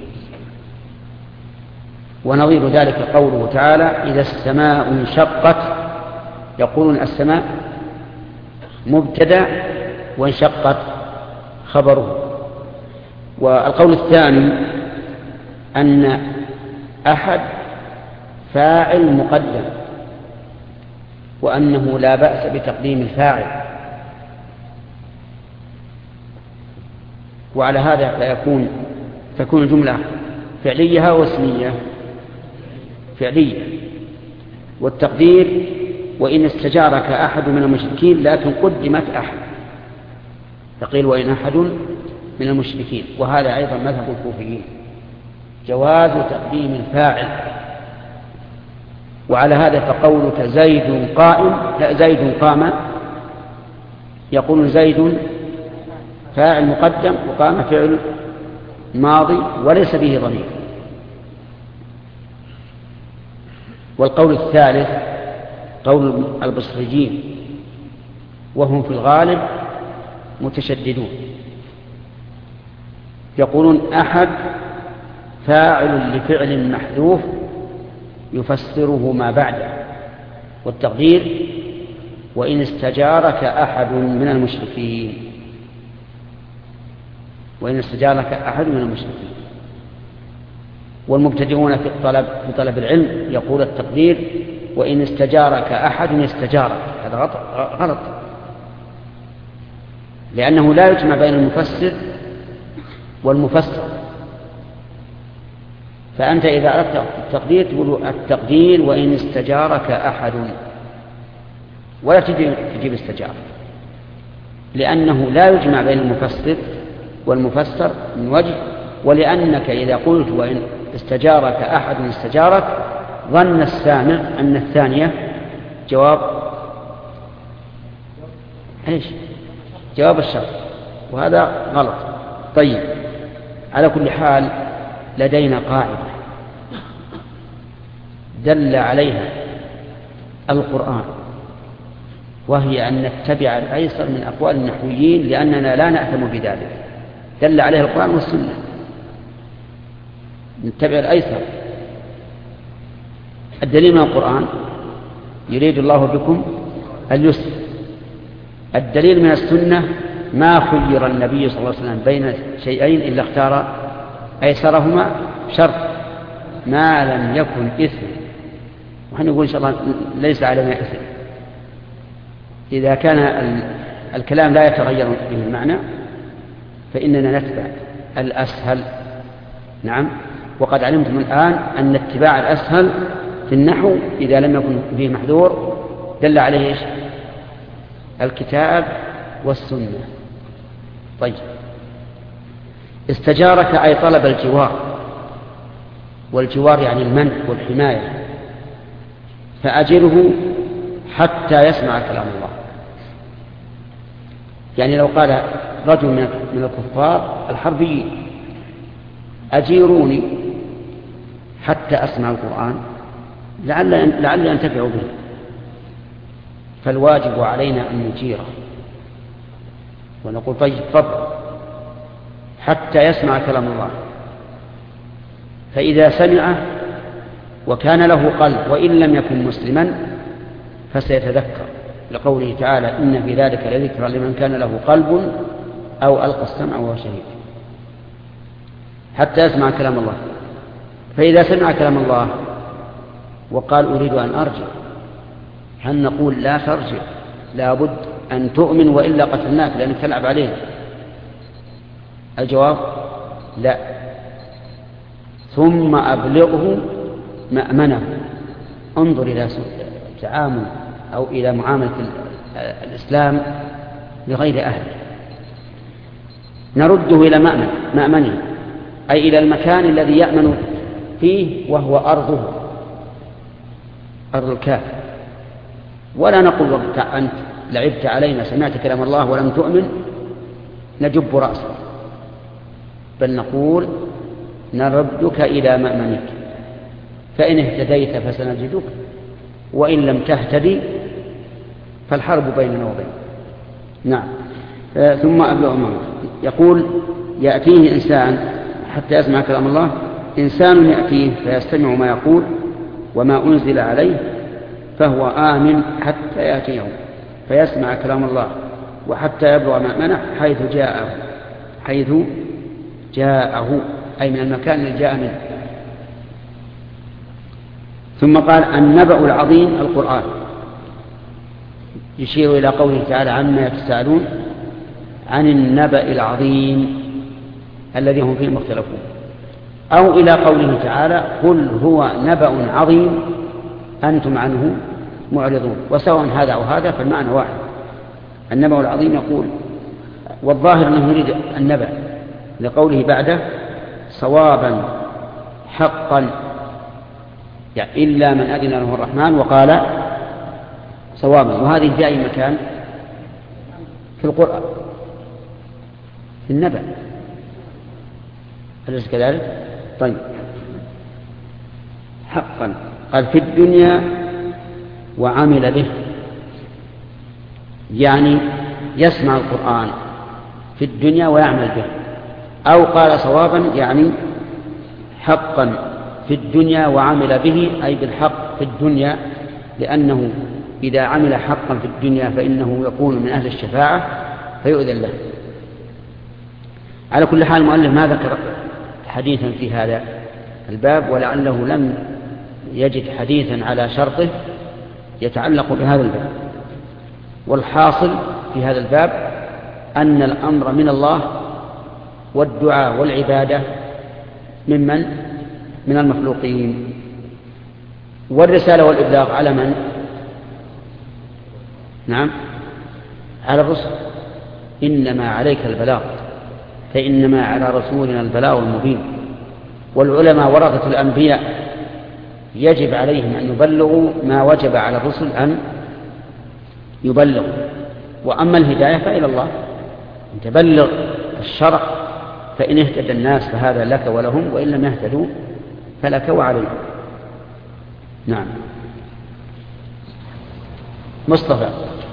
ونظير ذلك قوله تعالى إذا السماء انشقت، يقولون السماء مبتدأ وانشقت خبره. والقول الثاني أن أحد فاعل مقدم، وأنه لا بأس بتقديم الفاعل، وعلى هذا فيكون تكون الجملة فعلية واسمية. فعلية، والتقدير وإن استجارك أحد من المشركين، لكن قدمت أحد، تقيل وإن أحد من المشركين، وهذا أيضا مذهب الكوفيين، جواز تقديم الفاعل. وعلى هذا فقولك زيد قائم، لا زيد قام، يقول زيد فاعل مقدم وقام فعل ماضي وليس به ضمير. والقول الثالث قول البصريين، وهم في الغالب متشددون، يقولون أحد فاعل لفعل محذوف يفسره ما بعده، والتقدير وإن استجارك أحد من المشركين، وإن استجارك أحد من المشركين. والمبتدئون في الطلب في طلب العلم يقول التقدير وإن استجارك أحد يستجارك، هذا غلط، لأنه لا يجمع بين المفسر والمفسر. فأنت إذا أردت التقدير تقول التقدير وإن استجارك أحد، ولا تجيب استجارة، لأنه لا يجمع بين المفسر والمفسر من وجه، ولأنك إذا قلت وإن استجارك أحد استجارك ظن السامع أن الثانية جواب إيش؟ جواب الشرط، وهذا غلط. طيب، على كل حال لدينا قاعدة دل عليها القرآن، وهي أن نتبع الأيسر من أقوال النحويين، لأننا لا نأثم بذلك. دل عليها القرآن والسنة، نتبع الأيسر. الدليل من القرآن يريد الله بكم اليسر. الدليل من السنة ما خير النبي صلى الله عليه وسلم بين شيئين إلا اختار أيسرهما، شرط ما لم يكن إثم. ونحن نقول إن شاء الله ليس علينا إثم إذا كان الكلام لا يتغير به المعنى، فإننا نتبع الأسهل. نعم، وقد علمتم الآن أن اتباع الأسهل في النحو إذا لم يكن فيه محذور دل عليه إيش؟ الكتاب والسنة. طيب، استجارك أي طلب الجوار، والجوار يعني المنع والحماية، فأجره حتى يسمع كلام الله. يعني لو قال رجل من الكفار الحربيين أجيروني حتى أسمع القرآن لعل لعلي أنتفع به، فالواجب علينا أن نجيره ونقول طيب فضل حتى يسمع كلام الله. فإذا سمعه وكان له قلب وإن لم يكن مسلما فسيتذكر، لقوله تعالى إن في ذلك لذكرى لمن كان له قلب أو ألقى السمع وهو شهيد، حتى يسمع كلام الله. فإذا سمع كلام الله وقال أريد أن أرجع، هل نقول لا ترجع، لا بد أن تؤمن وإلا قتلناك لأنك تلعب عليه؟ الجواب لا. ثم أبلغه مأمنه. انظر إلى تعامل أو إلى معاملة الإسلام لغير أهله. نرده إلى مأمن مأمنه، أي إلى المكان الذي يأمن فيه وهو أرضه، أرض الكافر. ولا نقول أنت لعبت علينا سمعت كلام الله ولم تؤمن نجب رأسك، بل نقول نردك إلى مأمنك، فإن اهتديت فسنجدك وإن لم تهتدي فالحرب بيننا وبينك. نعم. ثم أبلغ معه. يقول يأتيه إنسان حتى يسمع كلام الله، إنسان يأتيه فيستمع ما يقول وما أنزل عليه فهو آمن حتى يأتيه فيسمع كلام الله وحتى يبلغ مأمنه حيث جاءه، حيث جاءه أي من المكان اللي جاء منه. ثم قال النبأ العظيم القرآن، يشير إلى قوله تعالى عما يتساءلون عن النبأ العظيم الذي هم فيه مختلفون، أو إلى قوله تعالى قل هو نبأ عظيم أنتم عنه معرضون، وسواء هذا أو هذا فالمعنى واحد. النبأ العظيم يقول، والظاهر أنه يريد النبأ لقوله بعده صوابا حقا، يعني إلا من أذن له الرحمن وقال صوابا، وهذه في أي مكان في القرآن في النبأ، أليس كذلك؟ طيب، حقا قال في الدنيا وعمل به، يعني يسمع القرآن في الدنيا ويعمل به، أو قال صوابا يعني حقا في الدنيا وعمل به، أي بالحق في الدنيا، لأنه إذا عمل حقا في الدنيا فإنه يكون من أهل الشفاعة فيؤذن له. على كل حال المؤلف ما ذكر حديثا في هذا الباب، ولعله لم يجد حديثا على شرطه يتعلق بهذا الباب. والحاصل في هذا الباب أن الأمر من الله، والدعاء والعبادة ممن من المخلوقين، والرسالة والإبلاغ على من؟ نعم على الرسل، إنما عليك البلاغ، فإنما على رسولنا البلاغ المبين. والعلماء ورثة الأنبياء يجب عليهم أن يبلغوا ما وجب على الرسل أن يبلغوا، وأما الهداية فإلى الله، أن تبلغ الشرع، فإن اهتدى الناس فهذا لك ولهم، وإن لم يهتدوا فلك وعليهم. نعم. مصطفى.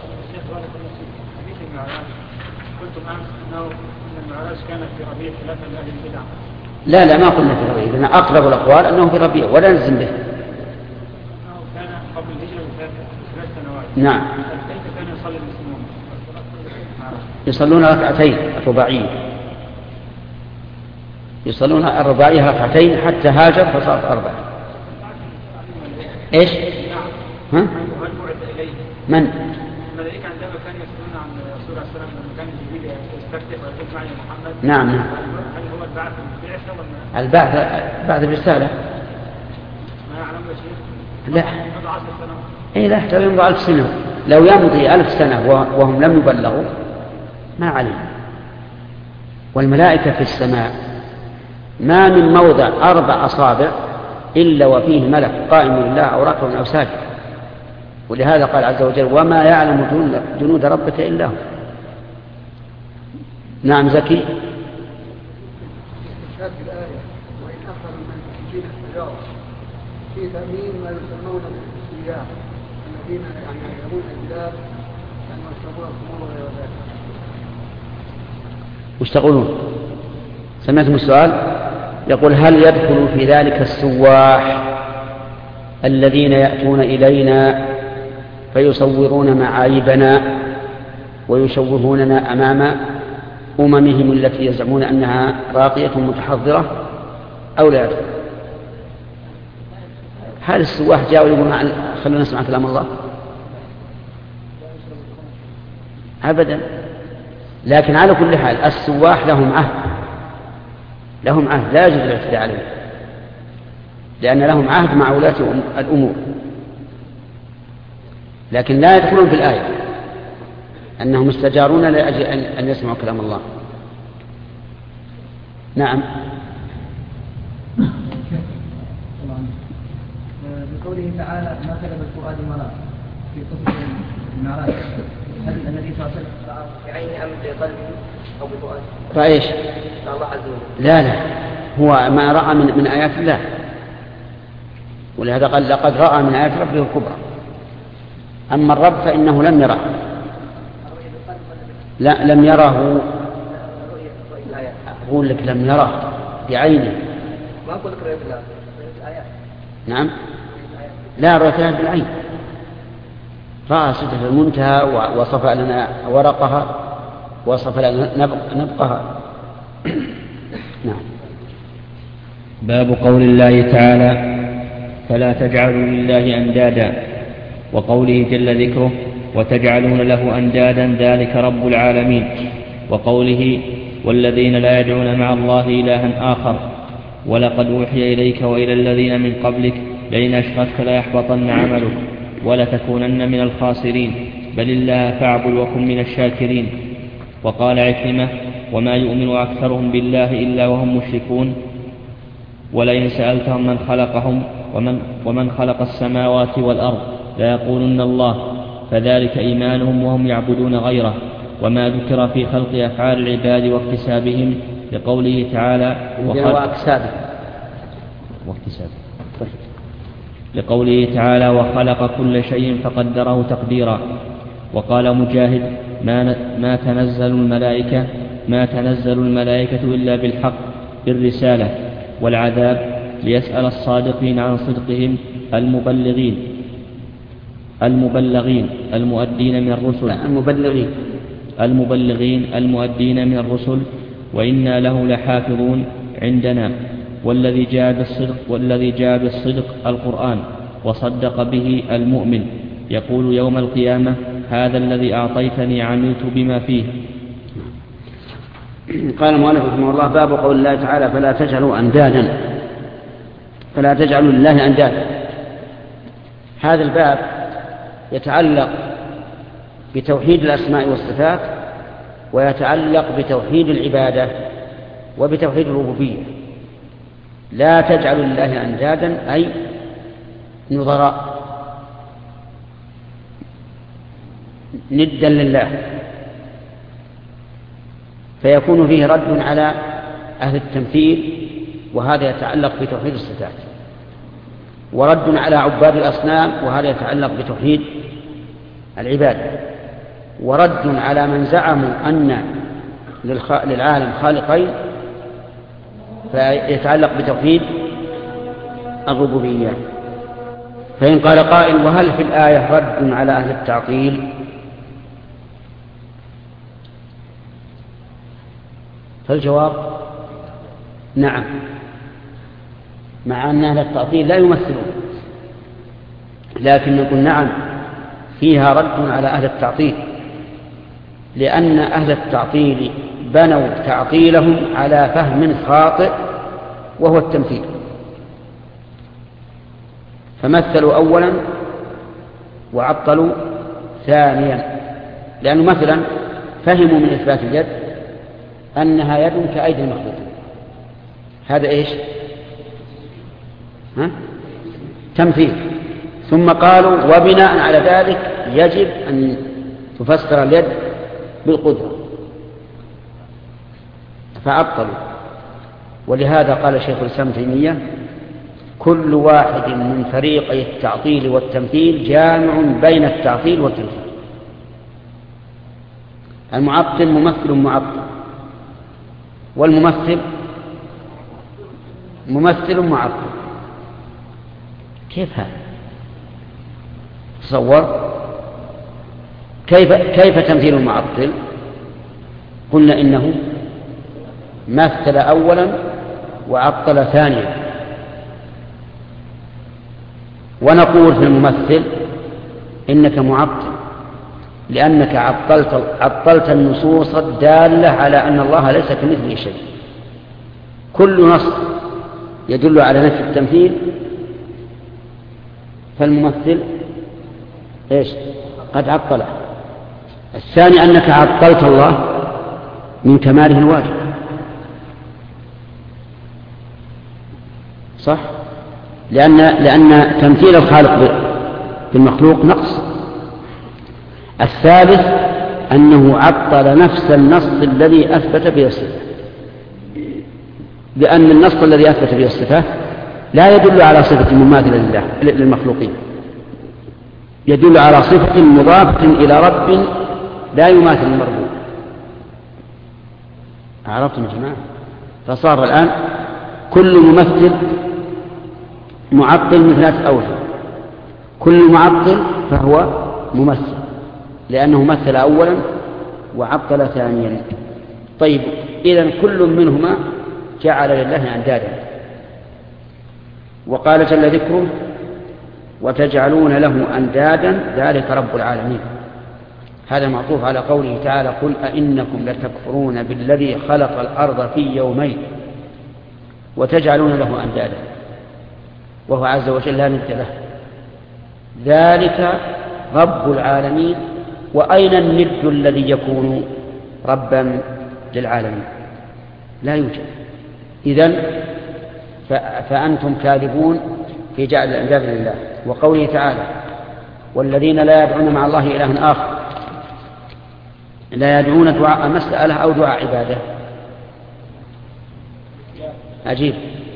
قلتم أمس أنه أن المعراج كانت في ربيع خلافا لأهل البدع.
لا لا ما قلنا في ربيع، لأن أقرب الأقوال أنه في ربيع ولا نلزم به.
كان قبل الهجرة بثلاث سنوات.
نعم.
كيف كان يصلي المسلمون؟
يصلون ركعتين الرباعية، يصلون الرباعية ركعتين حتى هاجر فصارت أربعة. إيش؟ ها؟ من؟
الملائكة عندما كانوا يسألون عن رسول الله صلى الله عليه وسلم لما كان جبريل يستفتح ويقول معي محمد.
نعم نعم.
هل هو البعث بالبعثة ولا؟
البعث بعد الرسالة.
ما يعلم شيء؟
لا.
يمضي عشر سنوات.
إيه لا، لو يمضي ألف سنة، لو يمضي ألف سنة وهم لم يبلغوا ما عليهم. والملائكة في السماء ما من موضع أربع أصابع إلا وفيه ملك قائم لله أو راكع أو ساجد، ولهذا قال عز وجل وما يعلم جنود ربك إلا هو. نعم زكي.
استشهاد بالآية وإن أخر من تسجيل التجارة في تأمين ما يسمون بالسياح الذين يعني يهمون البلاد أن يشربون الخمور وغير ذلك.
وش تقولون؟ سمعتم السؤال؟ يقول هل يدخل في ذلك السواح الذين يأتون إلينا فيصورون معايبنا ويشوهوننا أمام أممهم التي يزعمون أنها راقية متحضرة، أو لا يدخل؟ هل السواح جاءوا يقولون خلونا نسمع كلام الله؟ أبدا. لكن على كل حال السواح لهم عهد، لهم عهد لا يجوز الاعتداء عليهم، لأن لهم عهد مع ولاة الأمور، لكن لا يدخلون في الآية أنهم استجارون لأجل أن يسمعوا كلام الله. نعم.
بقوله تعالى ما كذب الفؤاد ما رأى في قصة المعراج، هل النبي صلى الله عليه وسلم رأى بعينه أم بقلبه أو بفؤاده؟
رأيش؟
الله عز وجل.
لا لا، هو ما رأى من, من آيات الله، ولهذا قال لقد رأى من آيات ربه الكبرى. أما الرب فإنه لم يره. لا لم يره، أقول لك لم يره بعينه.
ما أقول لك رؤية الله، الآيات.
نعم. لا رؤية بالعين، رأى سدرة المنتهى ووصف لنا ورقها ووصف لنا نبقها. نعم.
باب قول الله تعالى فلا تجعلوا لله أندادا. وقوله جل ذكره وتجعلون له أندادا ذلك رب العالمين. وقوله والذين لا يدعون مع الله إلها آخر ولقد أوحي إليك وإلى الذين من قبلك لئن أشركت ليحبطن عملك ولتكونن من الخاسرين بل الله فاعبد وكن من الشاكرين. وقال عكرمة وما يؤمن أكثرهم بالله إلا وهم مشركون ولئن سألتهم من خلقهم ومن, ومن خلق السماوات والأرض ليقولن الله فذلك إيمانهم وهم يعبدون غيره. وما ذكر في خلق أفعال العباد واكتسابهم لقوله تعالى
واكتسابهم
واكتسابهم لقوله تعالى وخلق كل شيء فقدره تقديرا. وقال مجاهد ما, ما تنزل الملائكة ما تنزل الملائكة إلا بالحق بالرسالة والعذاب ليسأل الصادقين عن صدقهم المبلغين المبلغين المؤدين من الرسل
المبلغين
المبلغين المؤدين من الرسل وإنا له لحافظون عندنا. والذي جاء بالصدق والذي جاء بالصدق القرآن وصدق به المؤمن يقول يوم القيامة هذا الذي أعطيتني عملت بما فيه.
قال المؤلف رحمه الله باب قول الله تعالى فلا تجعلوا أندادا فلا تجعلوا لله أندادا. هذا الباب يتعلق بتوحيد الأسماء والصفات ويتعلق بتوحيد العبادة وبتوحيد الربوبية. لا تجعلوا لله أندادا أي نظراء ندا لله، فيكون فيه رد على أهل التمثيل وهذا يتعلق بتوحيد الصفات، ورد على عباد الأصنام وهذا يتعلق بتوحيد العباد، ورد على من زعموا أن للعالم خالقين فيتعلق بتوحيد الربوبية. فإن قال قائل وهل في الآية رد على أهل التعطيل؟ فالجواب نعم، مع أن أهل التعطيل لا يمثلون، لكن نقول نعم فيها رد على أهل التعطيل، لأن أهل التعطيل بنوا تعطيلهم على فهم خاطئ وهو التمثيل، فمثلوا أولا وعطلوا ثانيا. لأنه مثلا فهموا من إثبات اليد أنها يد كأيدي المخلوقين، هذا إيش؟ ها؟ تمثيل. ثم قالوا وبناء على ذلك يجب أن تفسر اليد بالقدرة فعطلوا. ولهذا قال شيخ الإسلام ابن تيمية كل واحد من فريقي التعطيل والتمثيل جامع بين التعطيل والتمثيل. المعطل ممثل معطل، والممثل ممثل معطل. كيف هذا؟ تصور كيف كيف تمثيل المعطل؟ قلنا إنه مثل أولا وعطل ثانيا، ونقول في الممثل إنك معطل لأنك عطلت, عطلت النصوص الدالة على أن الله ليس كمثله شيء. كل نص يدل على نفي التمثيل فالممثل إيش؟ قد عطله. الثاني أنك عطلت الله من كماله الواجب، صح؟ لأن, لأن تمثيل الخالق بالمخلوق نقص. الثالث أنه عطل نفس النص الذي أثبت به الصفة، لأن النص الذي أثبت به الصفة لا يدل على صفة مماثلة لله للمخلوقين، يدل على صفة مضافة إلى رب لا يماثل المربوب. عرفتم يا جماعة؟ فصار الآن كل ممثل معطل من ثلاثة أوجه، كل معطل فهو ممثل لأنه مثل أولا وعطل ثانيا. طيب إذن كل منهما جعل لله أندادا. وقال جل ذكره وتجعلون له أندادا ذلك رب العالمين. هذا معطوف على قوله تعالى قل أئنكم لتكفرون بالذي خلق الأرض في يومين وتجعلون له أندادا وهو عز وجل لا ند له. ذلك رب العالمين. وأين الند الذي يكون ربا للعالمين؟ لا يوجد. إذن فأنتم كاذبون في جعل الأنداد لله. وقوله تعالى والذين لا يدعون مع الله إلها آخر لا يدعون دعاء مسألة أو دعاء عبادة. عجيب.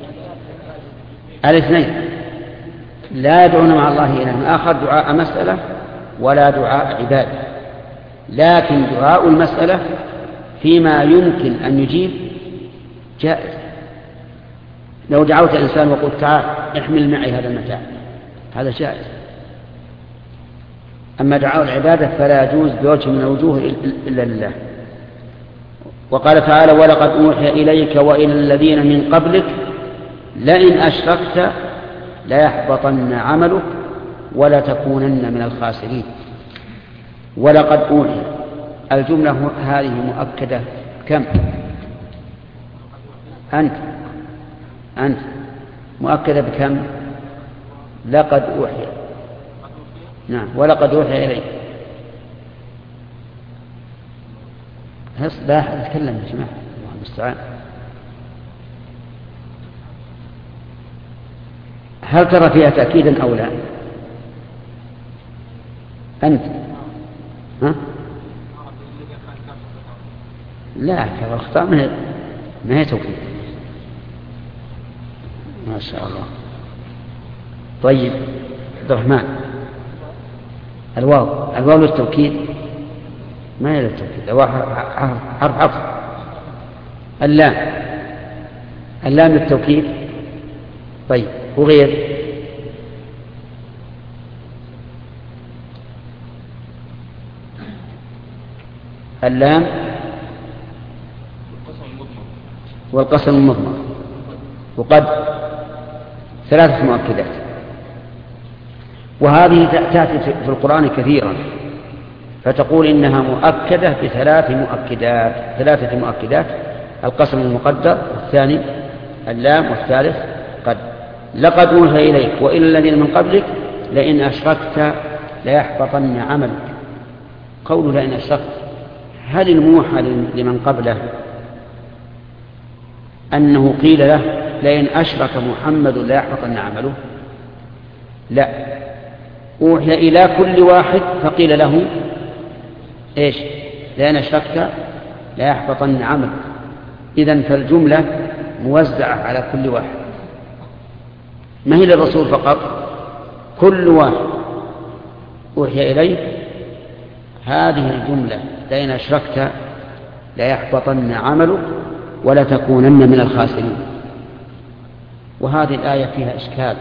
الاثنين لا يدعون مع الله إلها آخر دعاء مسألة ولا دعاء عبادة. لكن دعاء المسألة فيما يمكن أن يجيب جائز. لو دعوت إنسان وقلت تعال احمل معي هذا المتاع هذا جائز. أما دعاء العبادة فلا يجوز بوجه من الوجوه إلا لله. وقال تعالى ولقد أوحي إليك وإلى الذين من قبلك لئن أشركت ليحبطن عملك ولتكونن من الخاسرين. ولقد أوحي الجملة هذه مؤكدة كم؟ أنت أنت مؤكدة بكم؟ لقد أوحي. نعم ولقد أوحي إليك. لا أحد يتكلم يا جماعة الله المستعان. هل ترى فيها تأكيدا أو لا؟ أنت ها؟ لا كذا الأخطاء ما هي توكيد. ما شاء الله. طيب عبد الرحمن الواو الواو للتوكيد ما هي للتوكيد الواو حرف عطف. اللام اللام للتوكيد. طيب وغير اللام والقسم المضمر وقد ثلاثة مؤكدات. وهذه تأتي في القرآن كثيرا فتقول إنها مؤكدة بثلاث مؤكدات ثلاثة مؤكدات القسم المقدر والثاني اللام والثالث قد. لقد أوحي إليك وإلى الذين من قبلك لئن أشركت ليحبطن عملك. قوله لئن أشركت هل الموحى لمن قبله أنه قيل له لئن أشرك محمد ليحبطن عمله؟ لا أوحي إلى كل واحد فقيل له إيش؟ لئن أشركت ليحبطن عملك. إذن فالجملة موزعة على كل واحد ما هي للرسول فقط. كل واحد أوحي إليه هذه الجملة لئن أشركت ليحبطن عملك ولتكونن من الخاسرين. وهذه الآية فيها إشكال.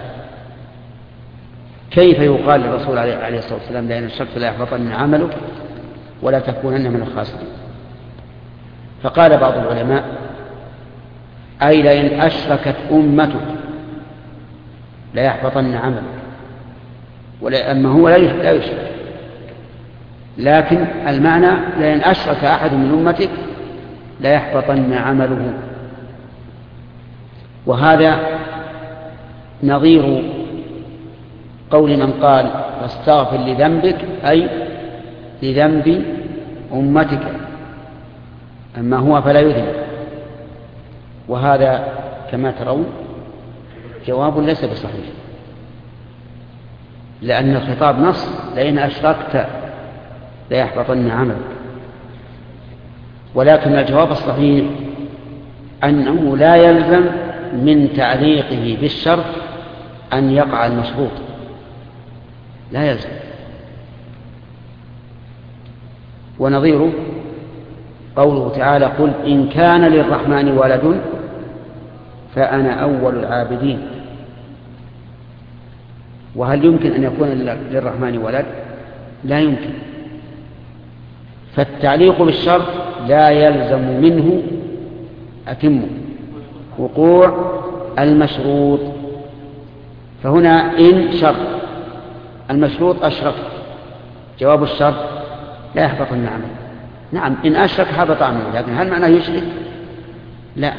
كيف يقال للرسول عليه الصلاة والسلام لئن أشركت ليحبطن عملك ولتكونن من الخاسرين؟ فقال بعض العلماء أي لئن أشركت أمتك ليحبطن عملك. أما هو لا يشرك لكن المعنى لئن أشرك أحد من أمتك ليحبطن عمله. وهذا نظير قول من قال فاستغفر لذنبك أي لذنب أمتك أما هو فلا يذنب. وهذا كما ترون جواب ليس بصحيح لأن الخطاب نص لئن أشركت ليحبطن عملك. ولكن الجواب الصحيح أنه لا يلزم من تعليقه بالشرط أن يقع المشروط لا يلزم. ونظيره قوله تعالى قل إن كان للرحمن ولد فأنا أول العابدين. وهل يمكن أن يكون للرحمن ولد؟ لا يمكن. فالتعليق بالشرط لا يلزم منه أتم وقوع المشروط. فهنا إن شرط المشروط أشرك، جواب الشرط لا يحبطن عمله. نعم إن أشرك حبط عمله، لكن هل معناه يشرك؟ لا.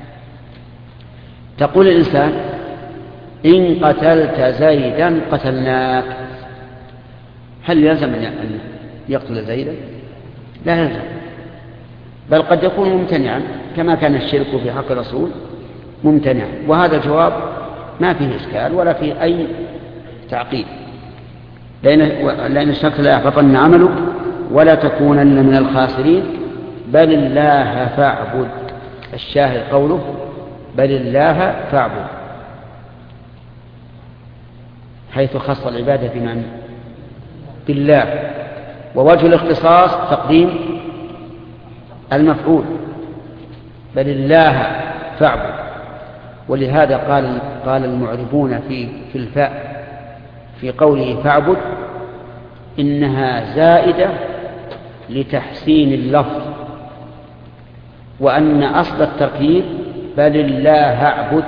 تقول الإنسان إن قتلت زيدا قتلناك، هل يلزم أن يقتل زيدا؟ لا يلزم، بل قد يكون ممتنعا كما كان الشرك في حق الرسول ممتنعا، وهذا الجواب ما فيه إشكال ولا فيه أي تعقيد، لأن, لأن الشرك لا يحبطن عملك ولا تكونن من الخاسرين، بل الله فاعبد. الشاهد قوله بل الله فاعبد، حيث خص العبادة بمن؟ بالله. ووجه الاختصاص تقديم المفعول بل الله فاعبد. ولهذا قال قال المعربون في في الفاء في قوله فاعبد إنها زائدة لتحسين اللفظ، وأن أصل التركيب بل الله اعبد،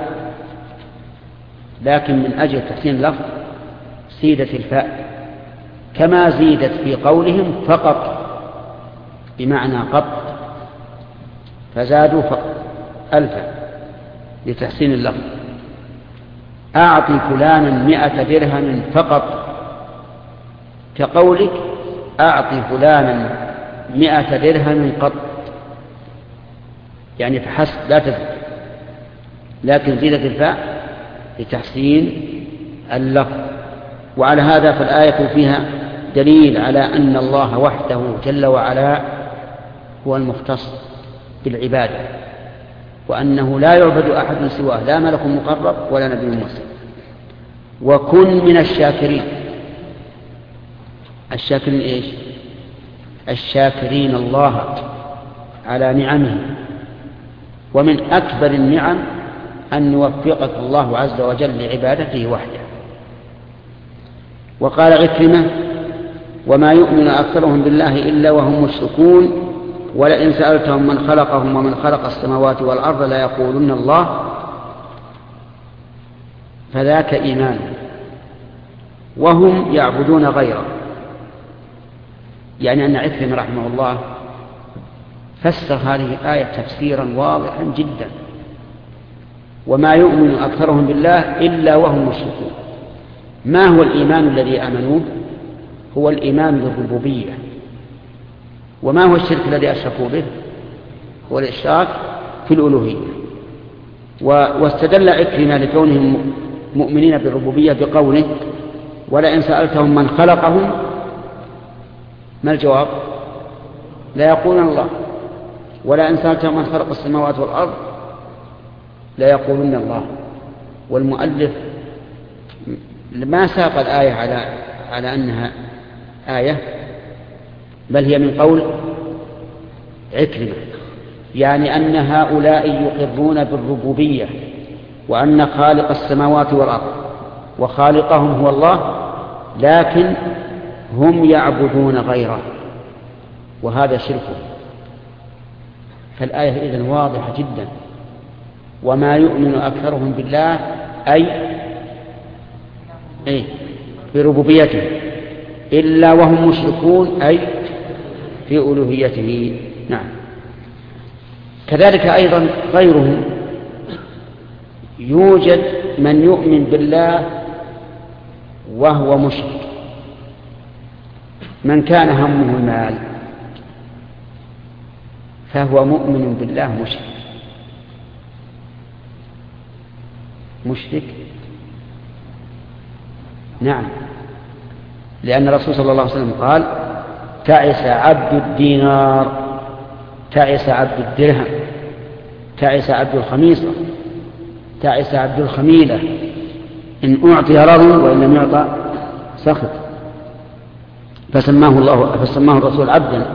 لكن من أجل تحسين اللفظ زيدت الفاء، كما زيدت في قولهم فقط بمعنى قط، فزادوا فقط ألفا لتحسين اللفظ. أعطي فلانا مئة درهم فقط، كقولك أعطي فلانا مئة درهم قط، يعني فحسب لا تزيد، لكن زيدت الفاء لتحسين اللفظ. وعلى هذا فالآية فيها دليل على أن الله وحده جل وعلا هو المختص بالعبادة، وأنه لا يعبد أحد سواه، لا ملك مقرب ولا نبي مرسل. وكن من الشاكرين. الشاكرين إيش؟ الشاكرين الله على نعمه، ومن أكبر النعم أن يوفقك الله عز وجل لعبادته وحده. وقال عكرمة وما يؤمن أكثرهم بالله إلا وهم مشركون ولئن سألتهم من خلقهم ومن خلق السماوات والأرض لا يقولون الله فذاك إيمان وهم يعبدون غيره. يعني أن عكرمة رحمه الله فسر هذه الآية تفسيرا واضحا جدا. وما يؤمن أكثرهم بالله إلا وهم مشركون. ما هو الإيمان الذي آمنوه؟ هو الإيمان بالربوبية. وما هو الشرك الذي أشركوا به؟ هو الإشراك في الألوهية. واستدل عكرمة لكونهم مؤمنين بالربوبية بقوله ولئن سألتهم من خلقهم، ما الجواب؟ لا يقولون الله. ولئن سألتهم من خلق السماوات والأرض لا يقولون الله. والمؤلف ما ساق الآية على على أنها آية، بل هي من قول عكرمة، يعني أن هؤلاء يقرون بالربوبية وأن خالق السماوات والأرض وخالقهم هو الله، لكن هم يعبدون غيره، وهذا شرك. فالآية إذن واضحة جدا. وما يؤمن أكثرهم بالله أي أي بربوبيته إلا وهم مشركون أي في ألوهيته. نعم. كذلك أيضا غيرهم يوجد من يؤمن بالله وهو مشرك، من كان همه المال فهو مؤمن بالله مشرك. مشرك نعم، لأن الرسول صلى الله عليه وسلم قال تعس عبد الدينار، تعس عبد الدرهم، تعس عبد الخميصة، تعس عبد الخميلة، إن أعطي رضي وإن لم يعطى سخط. فسماه الله فسماه الرسول عبدا.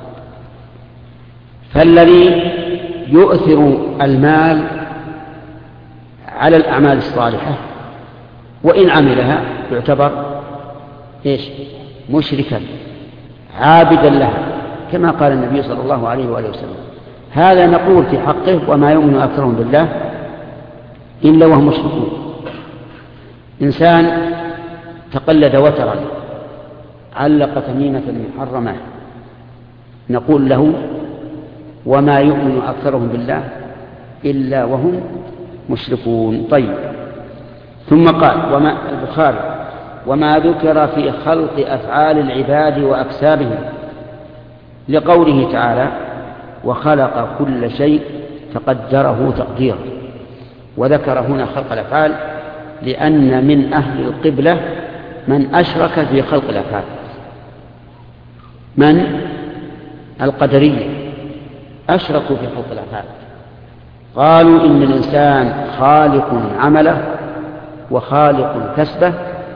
فالذي يؤثر المال على الأعمال الصالحة وإن عملها يعتبر إيش؟ مشركا عابدا لها، كما قال النبي صلى الله عليه وآله وسلم. هذا نقول في حقه وما يؤمن أكثرهم بالله إلا وهم مشركون. إنسان تقلد وترا علق تميمة محرمة نقول له وما يؤمن أكثرهم بالله إلا وهم مشركون. طيب، ثم قال وما البخاري وما ذكر في خلق أفعال العباد وأكسابهم لقوله تعالى وخلق كل شيء فقدره تقديرا. وذكر هنا خلق الأفعال لأن من أهل القبلة من أشرك في خلق الأفعال. من؟ القدرية أشركوا في خلق الأفعال، قالوا إن الإنسان خالق عمله وخالق كسبه،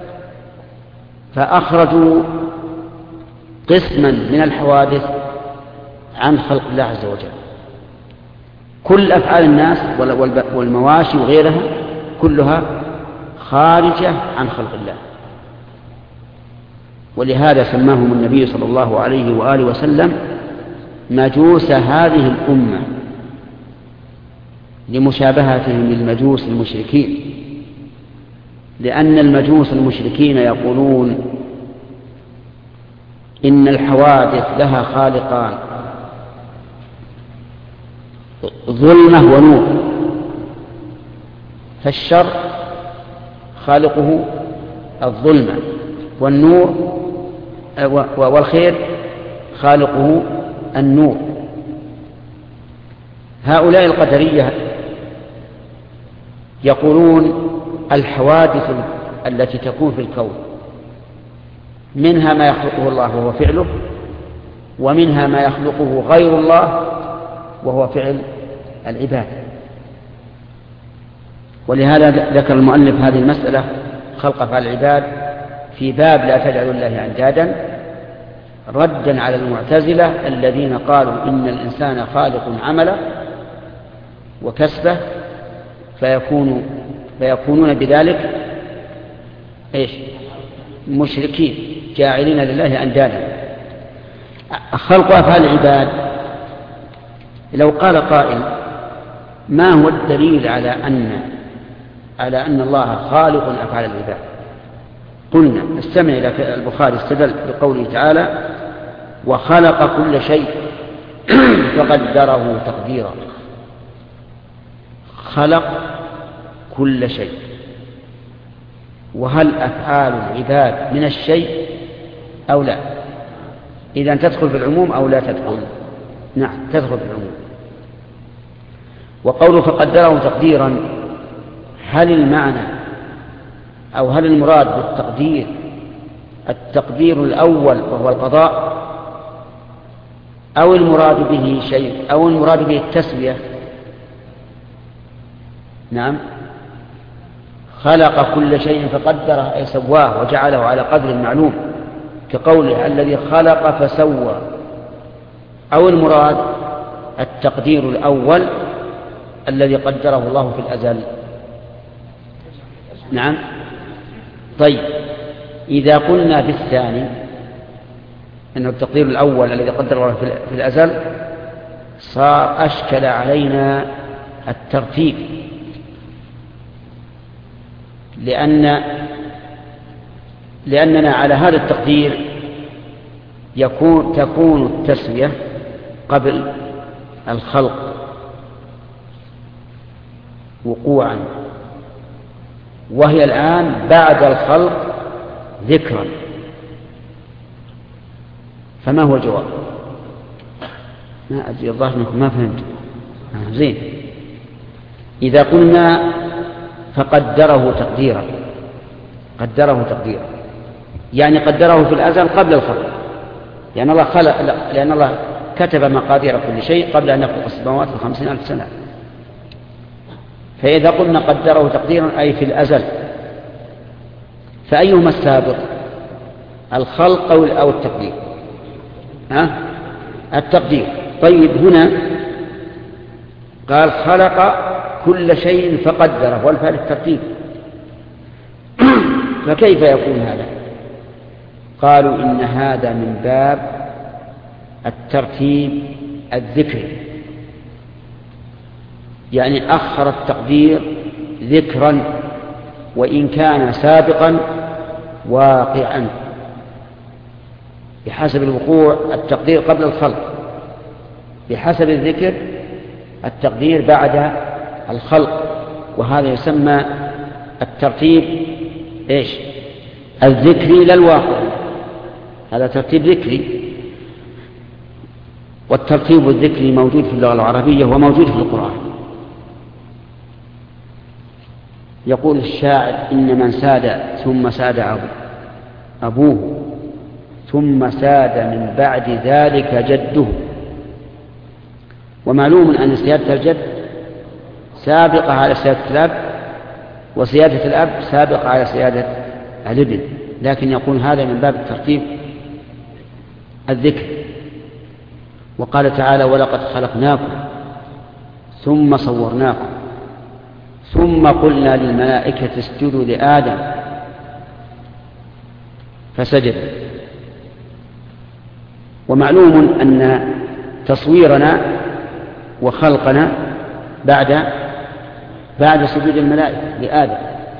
فأخرجوا قسما من الحوادث عن خلق الله عز وجل. كل أفعال الناس والمواشي وغيرها كلها خارجة عن خلق الله، ولهذا سماهم النبي صلى الله عليه وآله وسلم مجوس هذه الأمة لمشابهتهم للمجوس المشركين، لأن المجوس المشركين يقولون إن الحوادث لها خالقان ظلمة ونور، فالشر خالقه الظلمة والنور والخير خالقه النور. هؤلاء القدرية يقولون الحوادث التي تكون في الكون منها ما يخلقه الله وهو فعله، ومنها ما يخلقه غير الله وهو فعل العباد. ولهذا ذكر المؤلف هذه المسألة خلق أفعال العباد في باب لا تجعلوا الله أندادا ردا على المعتزلة الذين قالوا إن الإنسان خالق عمله وكسبه فيكون فيكونون بذلك إيش؟ مشركين جاعلين لله أندادا. خلق أفعال العباد، لو قال قائل ما هو الدليل على أن على أن الله خالق أفعال العباد؟ قلنا استمع إلى البخاري استدل بقوله تعالى وخلق كل شيء فقدره تقديرا. خلق كل شيء، وهل أفعال العباد من الشيء أو لا؟ إذا تدخل في العموم أو لا تدخل؟ نعم تدخل في العموم. وقوله فقدره تقديرا، هل المعنى أو هل المراد بالتقدير التقدير الأول وهو القضاء، أو المراد به شيء أو المراد به التسوية؟ نعم، خلق كل شيء فقدره أي سواه وجعله على قدر معلوم كقوله الذي خلق فسوى، أو المراد التقدير الأول الذي قدره الله في الأزل؟ نعم. طيب، إذا قلنا بالثاني أنه التقدير الأول الذي قدره الله في الأزل صار أشكل علينا الترتيب، لأن لأننا على هذا التقدير يكون تكون التسوية قبل الخلق وقوعا، وهي الآن بعد الخلق ذكرا. فما هو الجواب؟ ما أدري، الظاهر أنكم ما فهمت. آه زين. إذا قلنا فقدره تقديرا، قدره تقديرا يعني قدره في الأزل قبل الخلق، لأن الله خلق لأن الله كتب مقادير كل شيء قبل أن يخلق السماوات بخمسين ألف سنة. فإذا قلنا قدره تقديرا أي في الأزل، فأيهما السابق، الخلق أو التقدير؟ ها؟ التقدير. طيب، هنا قال خلق كل شيء فقدره والفعل الترتيب، فكيف يكون هذا؟ قالوا إن هذا من باب الترتيب الذكري، يعني أخر التقدير ذكرا وإن كان سابقا واقعا، بحسب الوقوع التقدير قبل الخلق، بحسب الذكر التقدير بعد الخلق، وهذا يسمى الترتيب إيش؟ الذكري لا الواقعي، هذا ترتيب ذكري. والترتيب الذكري موجود في اللغة العربية وموجود في القرآن. يقول الشاعر: إن من ساد ثم ساد أبوه ثم ساد من بعد ذلك جده. ومعلوم أن سيادة الجد سابقة على سيادة الأب، وسيادة الأب سابقة على سيادة الابن، لكن يقول هذا من باب الترتيب الذكر. وقال تعالى: ولقد خلقناكم ثم صورناكم ثم قلنا للملائكة اسجدوا لآدم فسجد. ومعلوم أن تصويرنا وخلقنا بعد بعد سجود الملائكة لآدم،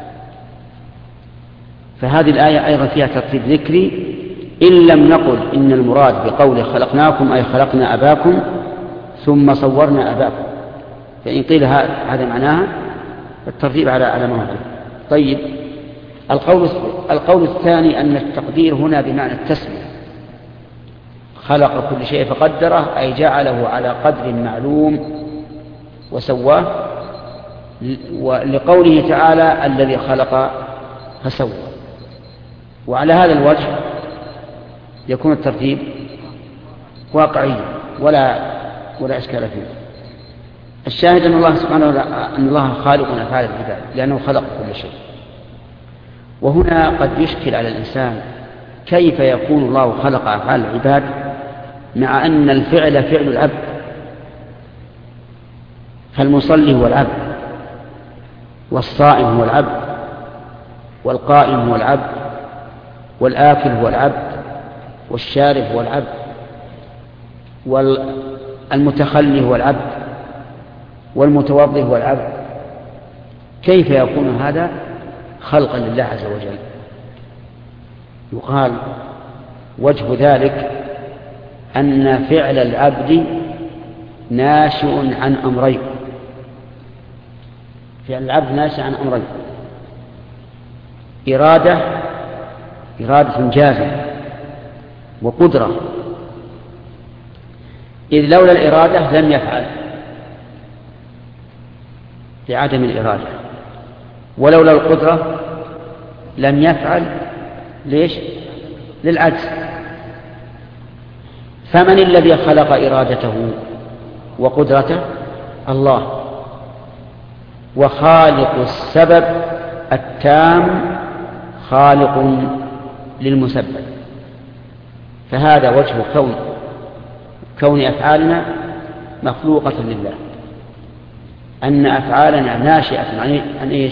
فهذه الآية أيضا فيها ترتيب ذكري، إن لم نقل إن المراد بقول خلقناكم أي خلقنا أباكم ثم صورنا أباكم، فإن قيل هذا معناها الترتيب على على ما هو. طيب، القول القول الثاني أن التقدير هنا بمعنى التسمية، خلق كل شيء فقدره أي جعله على قدر معلوم وسواه، ولقوله تعالى: الذي خلق فسوى. وعلى هذا الوجه يكون الترتيب واقعي ولا ولا إشكال فيه. الشاهد أن الله سبحانه وتعالى أن الله خالق أفعال العباد لأنه خلق كل شيء. وهنا قد يشكل على الإنسان كيف يكون الله خلق أفعال العباد مع أن الفعل فعل العبد، فالمصلي هو العبد، والصائم هو العبد، والقائم هو العبد، والآكل هو العبد، والشارب هو العبد، والمتخلي هو العبد، والمتوضئ هو العبد. كيف يكون هذا خلقا لله عز وجل؟ يقال وجه ذلك أن فعل العبد ناشئ عن أمرين. فعل العبد ناشئ عن أمرين: إرادة إرادة جازمة، وقدرة، إذ لولا الإرادة لم يفعل لعدم الإرادة، ولولا القدرة لم يفعل ليش؟ للعجز. فمن الذي خلق إرادته وقدرته؟ الله. وخالق السبب التام خالق للمسبب. فهذا وجه كون كون أفعالنا مخلوقة لله، أن أفعالنا ناشئة عن إيش؟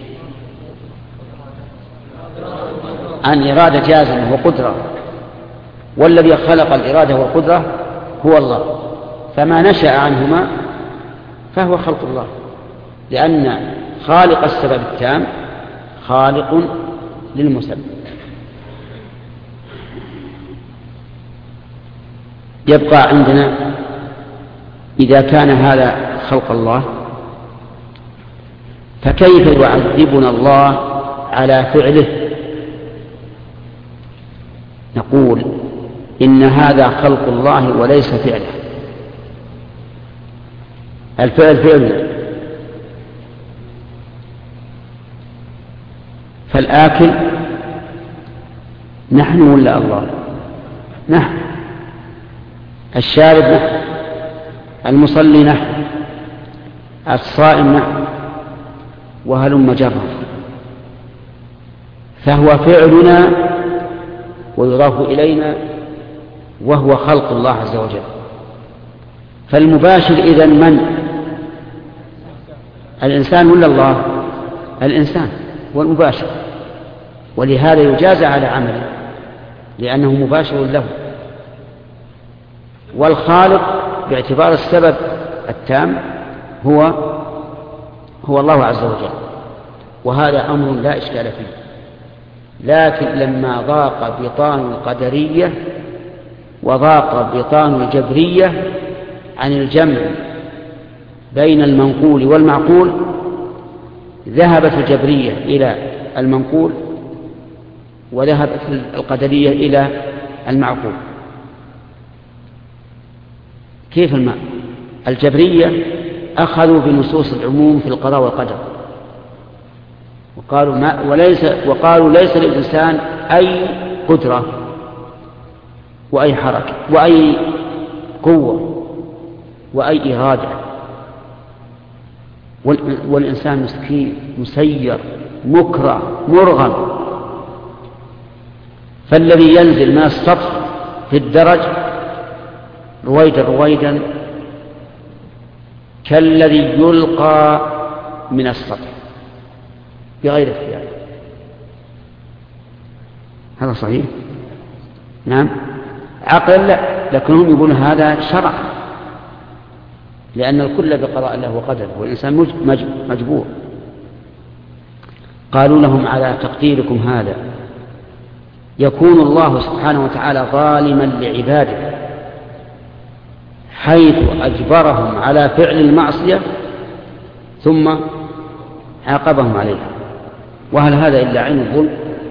عن إرادة جازمة وقدرة، والذي خلق الإرادة والقدرة هو الله، فما نشأ عنهما فهو خلق الله، لأن خالق السبب التام خالق للمسبب. يبقى عندنا إذا كان هذا خلق الله، فكيف يعذبنا الله على فعله؟ نقول إن هذا خلق الله وليس فعله. الفعل فعلنا، فالآكل نحن ولا الله؟ نحن. الشارب نحن، المصلي نحن، الصائم نحن، وهلم جرا. فهو فعلنا ويضاف إلينا، وهو خلق الله عز وجل. فالمباشر إذن من؟ الإنسان ولا الله؟ الإنسان هو المباشر، ولهذا يجازى على عمله لأنه مباشر له. والخالق باعتبار السبب التام هو هو الله عز وجل، وهذا أمر لا إشكال فيه. لكن لما ضاق بطان القدرية وضاق بطان الجبرية عن الجمع بين المنقول والمعقول ذهبت الجبرية إلى المنقول وذهبت القدرية إلى المعقول. كيف الماء؟ الجبرية أخذوا بنصوص العموم في القضاء والقدر وقالوا, ما وليس وقالوا ليس للإنسان أي قدرة وأي حركة وأي قوة وأي إرادة، والإنسان مسكين مسير مكره مرغم. فالذي ينزل من السطح في الدرج رويدا رويدا كالذي يلقى من السطح بغير اختيار. هذا صحيح؟ نعم. عقل لا، لكنهم يقولون هذا شرع، لأن الكل بقضاء الله وقدره والإنسان مجبور. قالوا لهم على تقديركم هذا يكون الله سبحانه وتعالى ظالما لعباده حيث أجبرهم على فعل المعصية ثم عاقبهم عليها، وهل هذا إلا عين الظلم؟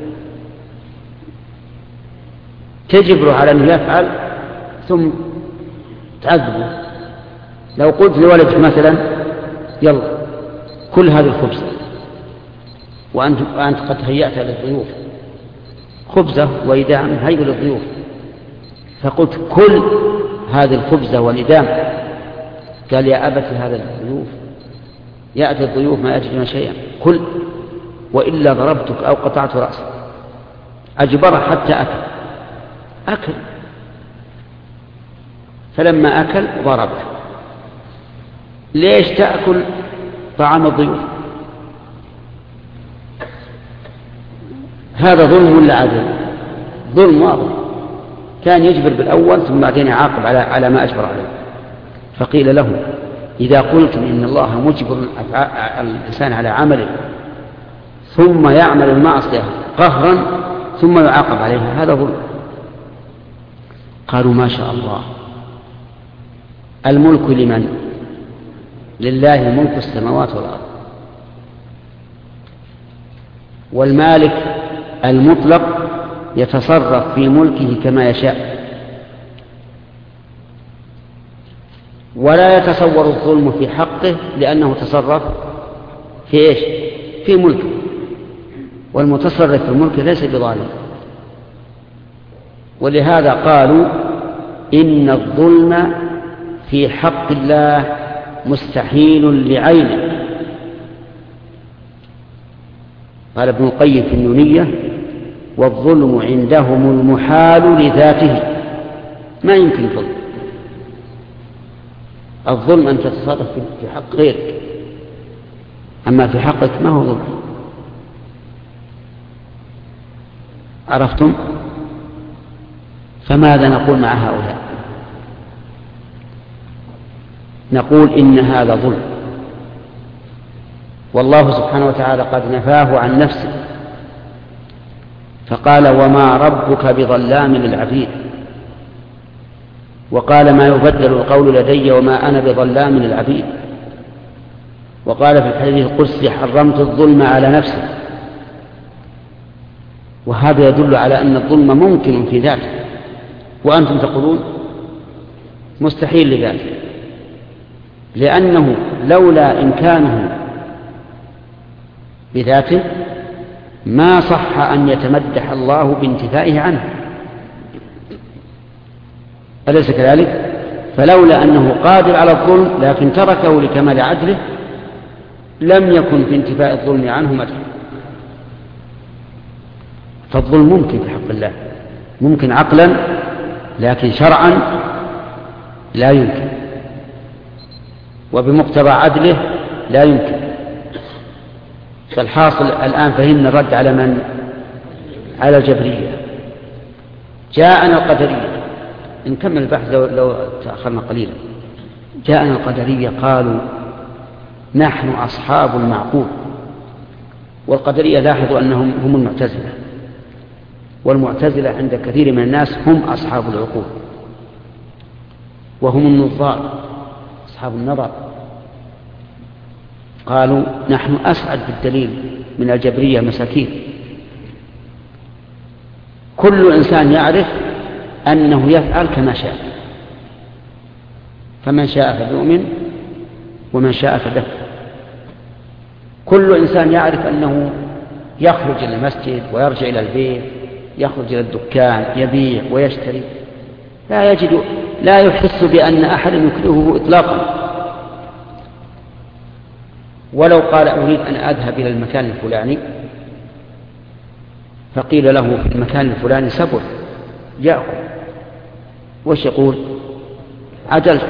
تجبر على أنه يفعل ثم تعذبه. لو قلت لولدك مثلا يلا كل هذه الخبزة وأنت, وأنت قد هيأت للضيوف خبزة وإدام هيئ للضيوف، فقلت كل هذه الخبزة والإدام، قال يا أبت هذا الضيوف يأتي الضيوف ما يجدون شيئا كل، وإلا ضربتك أو قطعت رأسك. أجبره حتى أكل أكل فلما أكل ضربه. ليش تأكل طعام الضيوف؟ هذا ظلم ولا عدل؟ ظلم واضح. كان يجبر بالأول ثم بعدين يعاقب على على ما أجبر عليه. فقيل له إذا قلتم إن الله مجبر الإنسان على عمله ثم يعمل المعصية قهرا ثم يعاقب عليها هذا ظلم. قالوا ما شاء الله. الملك لمن؟ لله ملك السماوات والأرض، والمالك المطلق يتصرف في ملكه كما يشاء، ولا يتصور الظلم في حقه لأنه تصرف في إيش؟ في ملكه، والمتصرف في الملك ليس بظالم. ولهذا قالوا إن الظلم في حق الله مستحيل لعينه. قال ابن القيم في النونية والظلم عندهم المحال لذاته، ما يمكن ظلم. الظلم أن تتصرف في حق غيرك، أما في حقك ما هو ظلم. عرفتم؟ فماذا نقول مع هؤلاء؟ نقول إن هذا ظلم، والله سبحانه وتعالى قد نفاه عن نفسه فقال وما ربك بظلام للعبيد، وقال ما يبدل القول لدي وما أنا بظلام للعبيد، وقال في الحديث القدسي حرمت الظلم على نفسي. وهذا يدل على أن الظلم ممكن في ذاته، وأنتم تقولون مستحيل لذاته، لأنه لولا إمكانه بذاته ما صح أن يتمدح الله بانتفائه عنه، أليس كذلك؟ فلولا أنه قادر على الظلم لكن تركه لكمال عدله لم يكن في انتفاء الظلم عنه مدح. فالظلم ممكن في حق الله، ممكن عقلا، لكن شرعا لا يمكن، وبمقتضى عدله لا يمكن. فالحاصل الآن فهمنا الرد على من؟ على الجبرية. جاءنا القدرية، نكمل البحث لو, لو تأخرنا قليلا. جاءنا القدرية قالوا نحن أصحاب المعقول، والقدرية لاحظوا أنهم هم المعتزلة، والمعتزلة عند كثير من الناس هم أصحاب العقول وهم النظار أصحاب النظر. قالوا نحن أسعد بالدليل من الجبرية مساكين. كل إنسان يعرف أنه يفعل كما شاء، فمن شاء فليؤمن ومن شاء فليكفر. كل إنسان يعرف أنه يخرج إلى المسجد ويرجع إلى البيت، يخرج إلى الدكان يبيع ويشتري، لا يجد لا يحس بأن أحد يكرهه إطلاقا. ولو قال أريد أن أذهب إلى المكان الفلاني فقيل له في المكان الفلاني سبل يأكل، وش يقول؟ عدلت.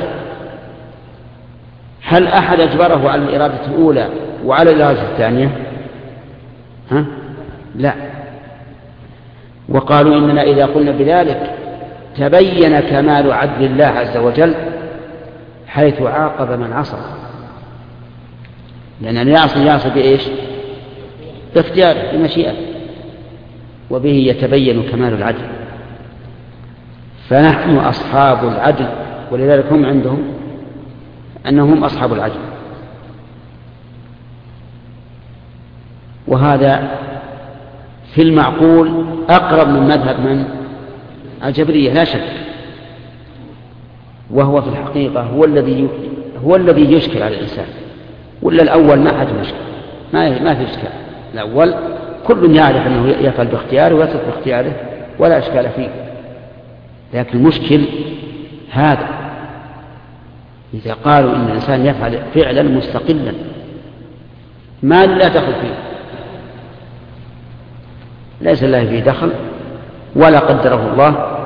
هل أحد أجبره على الإرادة الأولى وعلى الإرادة الثانية؟ ها؟ لا. وقالوا إننا إذا قلنا بذلك تبين كمال عدل الله عز وجل حيث عاقب من عصى، لأن اليعصي يعصي بإيش؟ باختيار بمشيئة، وبه يتبين كمال العدل. فنحن أصحاب العدل، ولذلك هم عندهم أنهم أصحاب العدل. وهذا في المعقول أقرب من مذهب من الجبرية لا شك، وهو في الحقيقة هو الذي هو الذي يشكل على الإنسان. ولا الأول ما حد مشكل، ما ما في إشكال. الأول كل يعرف أنه يفعل باختياره ويترك باختياره ولا إشكال فيه. لكن المشكل هذا إذا قالوا إن الإنسان يفعل فعلا مستقلا ما لا دخل فيه، ليس الله فيه دخل ولا قدره الله،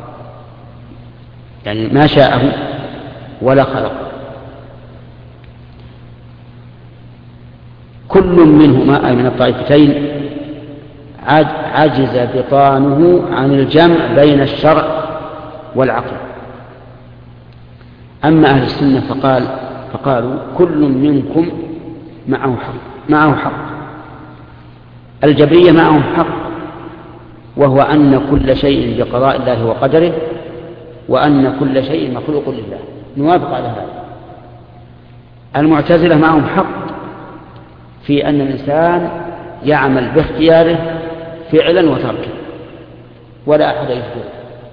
يعني ما شاءه ولا خلق. كل منهما أي من الطائفتين عجز بطانه عن الجمع بين الشرع والعقل. أما أهل السنة فقال فقالوا كل منكم معه حق معه حق. الجبرية معهم حق، وهو أن كل شيء بقضاء الله وقدره، وأن كل شيء مخلوق لله، نوافق على هذا. المعتزلة معهم حق في أن الإنسان يعمل باختياره فعلا وتركا ولا أحد يجبره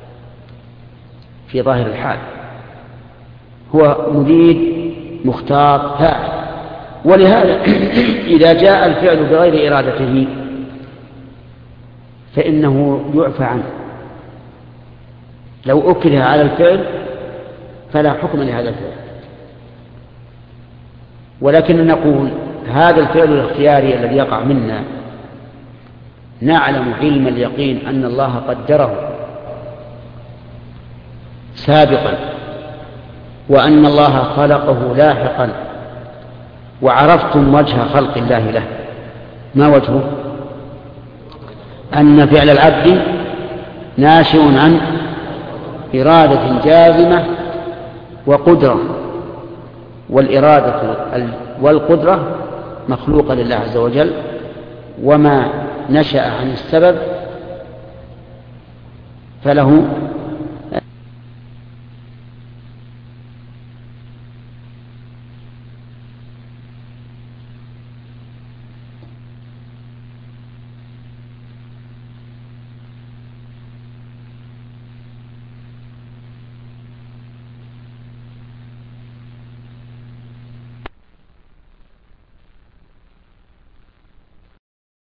في ظاهر الحال، هو مريد مختار فاعل. ولهذا إذا جاء الفعل بغير إرادته فإنه يعفى عنه. لو أكره على الفعل فلا حكم لهذا الفعل. ولكن نقول هذا الفعل الاختياري الذي يقع منا نعلم علم اليقين أن الله قدره سابقا، وأن الله خلقه لاحقا، وعرفتم وجه خلق الله له. ما وجهه؟ أن فعل العبد ناشئ عن إرادة جازمة وقدرة، والإرادة والقدرة مخلوقة لله عز وجل، وما نشأ عن السبب فله